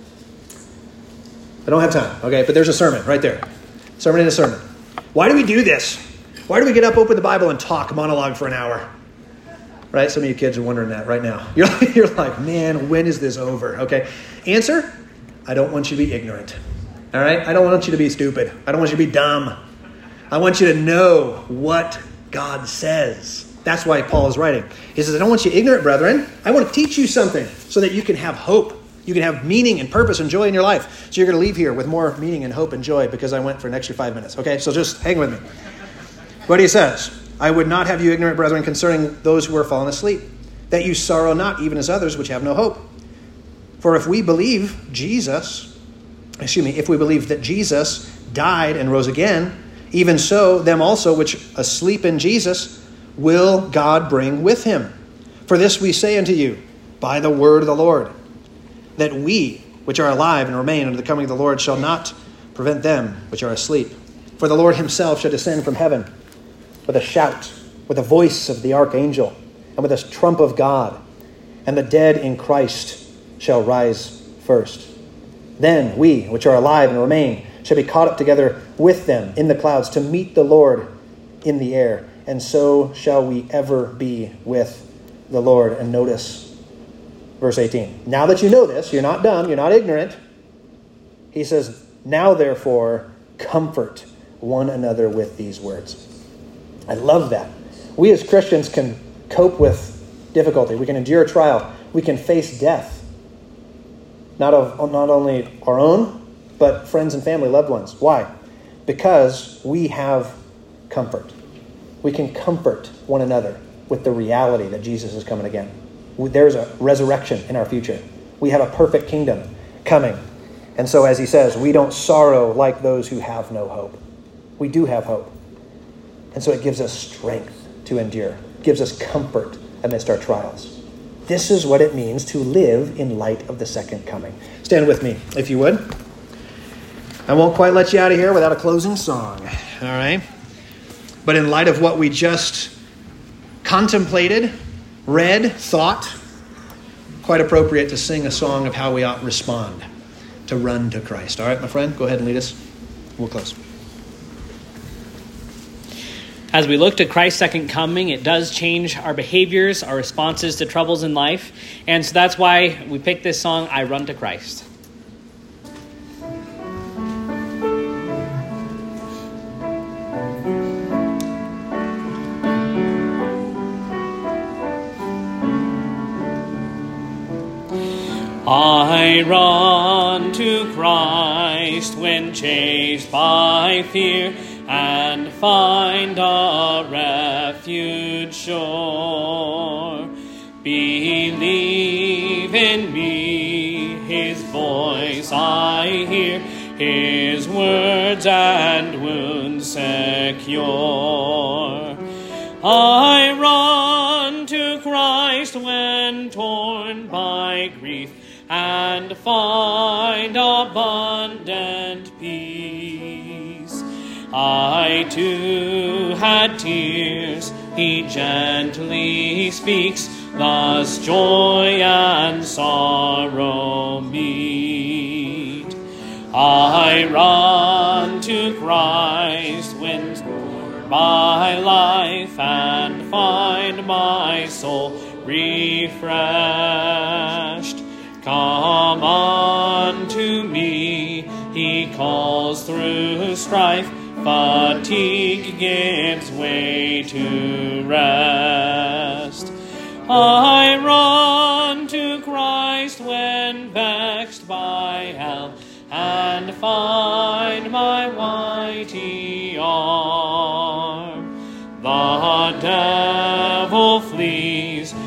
I don't have time. Okay, but there's a sermon right there. Sermon in a sermon. Why do we do this? Why do we get up, open the Bible, and talk monologue for an hour? Right? Some of you kids are wondering that right now. You're like, you're like, man, when is this over? Okay. Answer, I don't want you to be ignorant. All right? I don't want you to be stupid. I don't want you to be dumb. I want you to know what God says. That's why Paul is writing. He says, I don't want you ignorant, brethren. I want to teach you something so that you can have hope. You can have meaning and purpose and joy in your life. So you're going to leave here with more meaning and hope and joy because I went for an extra five minutes. Okay? So just hang with me. What he says, I would not have you ignorant, brethren, concerning those who are fallen asleep, that you sorrow not, even as others which have no hope. For if we believe Jesus, excuse me, if we believe that Jesus died and rose again, even so, them also which asleep in Jesus will God bring with him. For this we say unto you, by the word of the Lord, that we, which are alive and remain unto the coming of the Lord, shall not prevent them which are asleep. For the Lord himself shall descend from heaven with a shout, with the voice of the archangel, and with a trump of God, and the dead in Christ shall rise first. Then we, which are alive and remain, shall be caught up together with them in the clouds to meet the Lord in the air, and so shall we ever be with the Lord. And notice verse eighteen. Now that you know this, you're not dumb, you're not ignorant. He says, now therefore, comfort one another with these words. I love that. We as Christians can cope with difficulty. We can endure trial. We can face death. Not of not only our own, but friends and family, loved ones. Why? Because we have comfort. We can comfort one another with the reality that Jesus is coming again. There's a resurrection in our future. We have a perfect kingdom coming. And so, as he says, we don't sorrow like those who have no hope. We do have hope. And so it gives us strength to endure. It gives us comfort amidst our trials. This is what it means to live in light of the second coming. Stand with me, if you would. I won't quite let you out of here without a closing song. All right? But in light of what we just contemplated, read, thought, quite appropriate to sing a song of how we ought to respond, to run to Christ. All right, my friend, go ahead and lead us. We'll close. As we look to Christ's second coming, it does change our behaviors, our responses to troubles in life. And so that's why we picked this song, I Run to Christ. I run to Christ when chased by fear, and find a refuge sure. Believe in me, his voice I hear, his words and wounds secure. I run to Christ when torn by grief, and find abundant peace. I too had tears, he gently speaks, thus joy and sorrow meet. I run to Christ when torn by life, and find my soul refreshed. Come unto me, he calls through strife, fatigue gives way to rest. I run to Christ when vexed by hell, and find my mighty arm.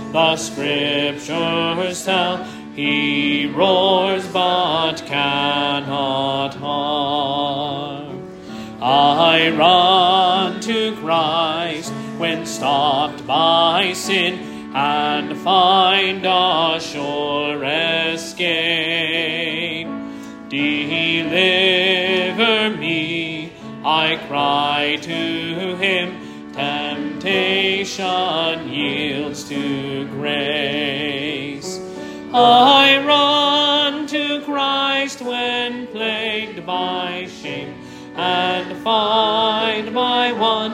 The scriptures tell he roars but cannot harm. I run to Christ when stopped by sin, and find a sure escape. Deliver me, I cry to him. Temptation yields to grace. I run to Christ when plagued by shame, and find my one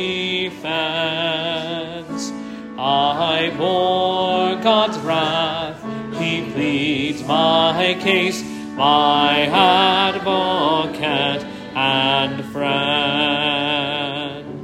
defense. I bore God's wrath, he pleads my case, my advocate and friend.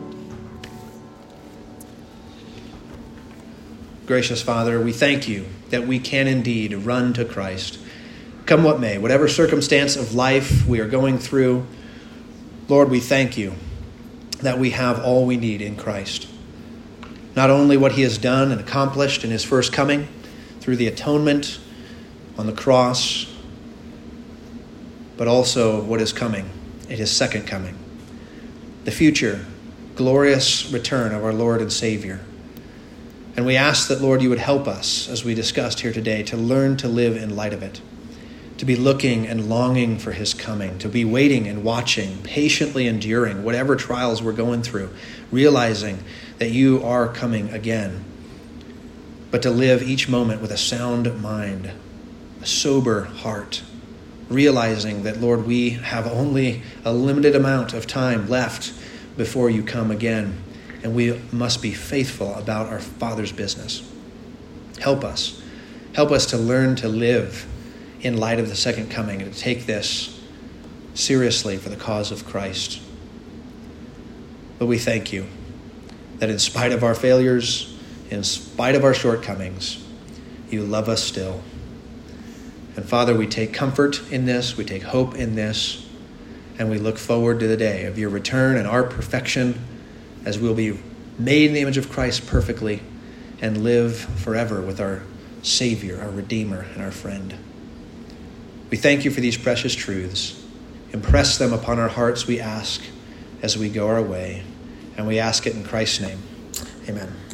Gracious Father, we thank you that we can indeed run to Christ. Come what may, whatever circumstance of life we are going through, Lord, we thank you that we have all we need in Christ. Not only what he has done and accomplished in his first coming through the atonement on the cross, but also what is coming at his second coming, the future glorious return of our Lord and Savior. And we ask that, Lord, you would help us, as we discussed here today, to learn to live in light of it, to be looking and longing for his coming, to be waiting and watching, patiently enduring whatever trials we're going through, realizing that you are coming again, but to live each moment with a sound mind, a sober heart, realizing that, Lord, we have only a limited amount of time left before you come again, and we must be faithful about our Father's business. Help us. Help us to learn to live in light of the second coming and to take this seriously for the cause of Christ. But we thank you that in spite of our failures, in spite of our shortcomings, you love us still. And Father, we take comfort in this, we take hope in this, and we look forward to the day of your return and our perfection, as we'll be made in the image of Christ perfectly and live forever with our Savior, our Redeemer, and our friend. We thank you for these precious truths. Impress them upon our hearts, we ask, as we go our way. And we ask it in Christ's name. Amen.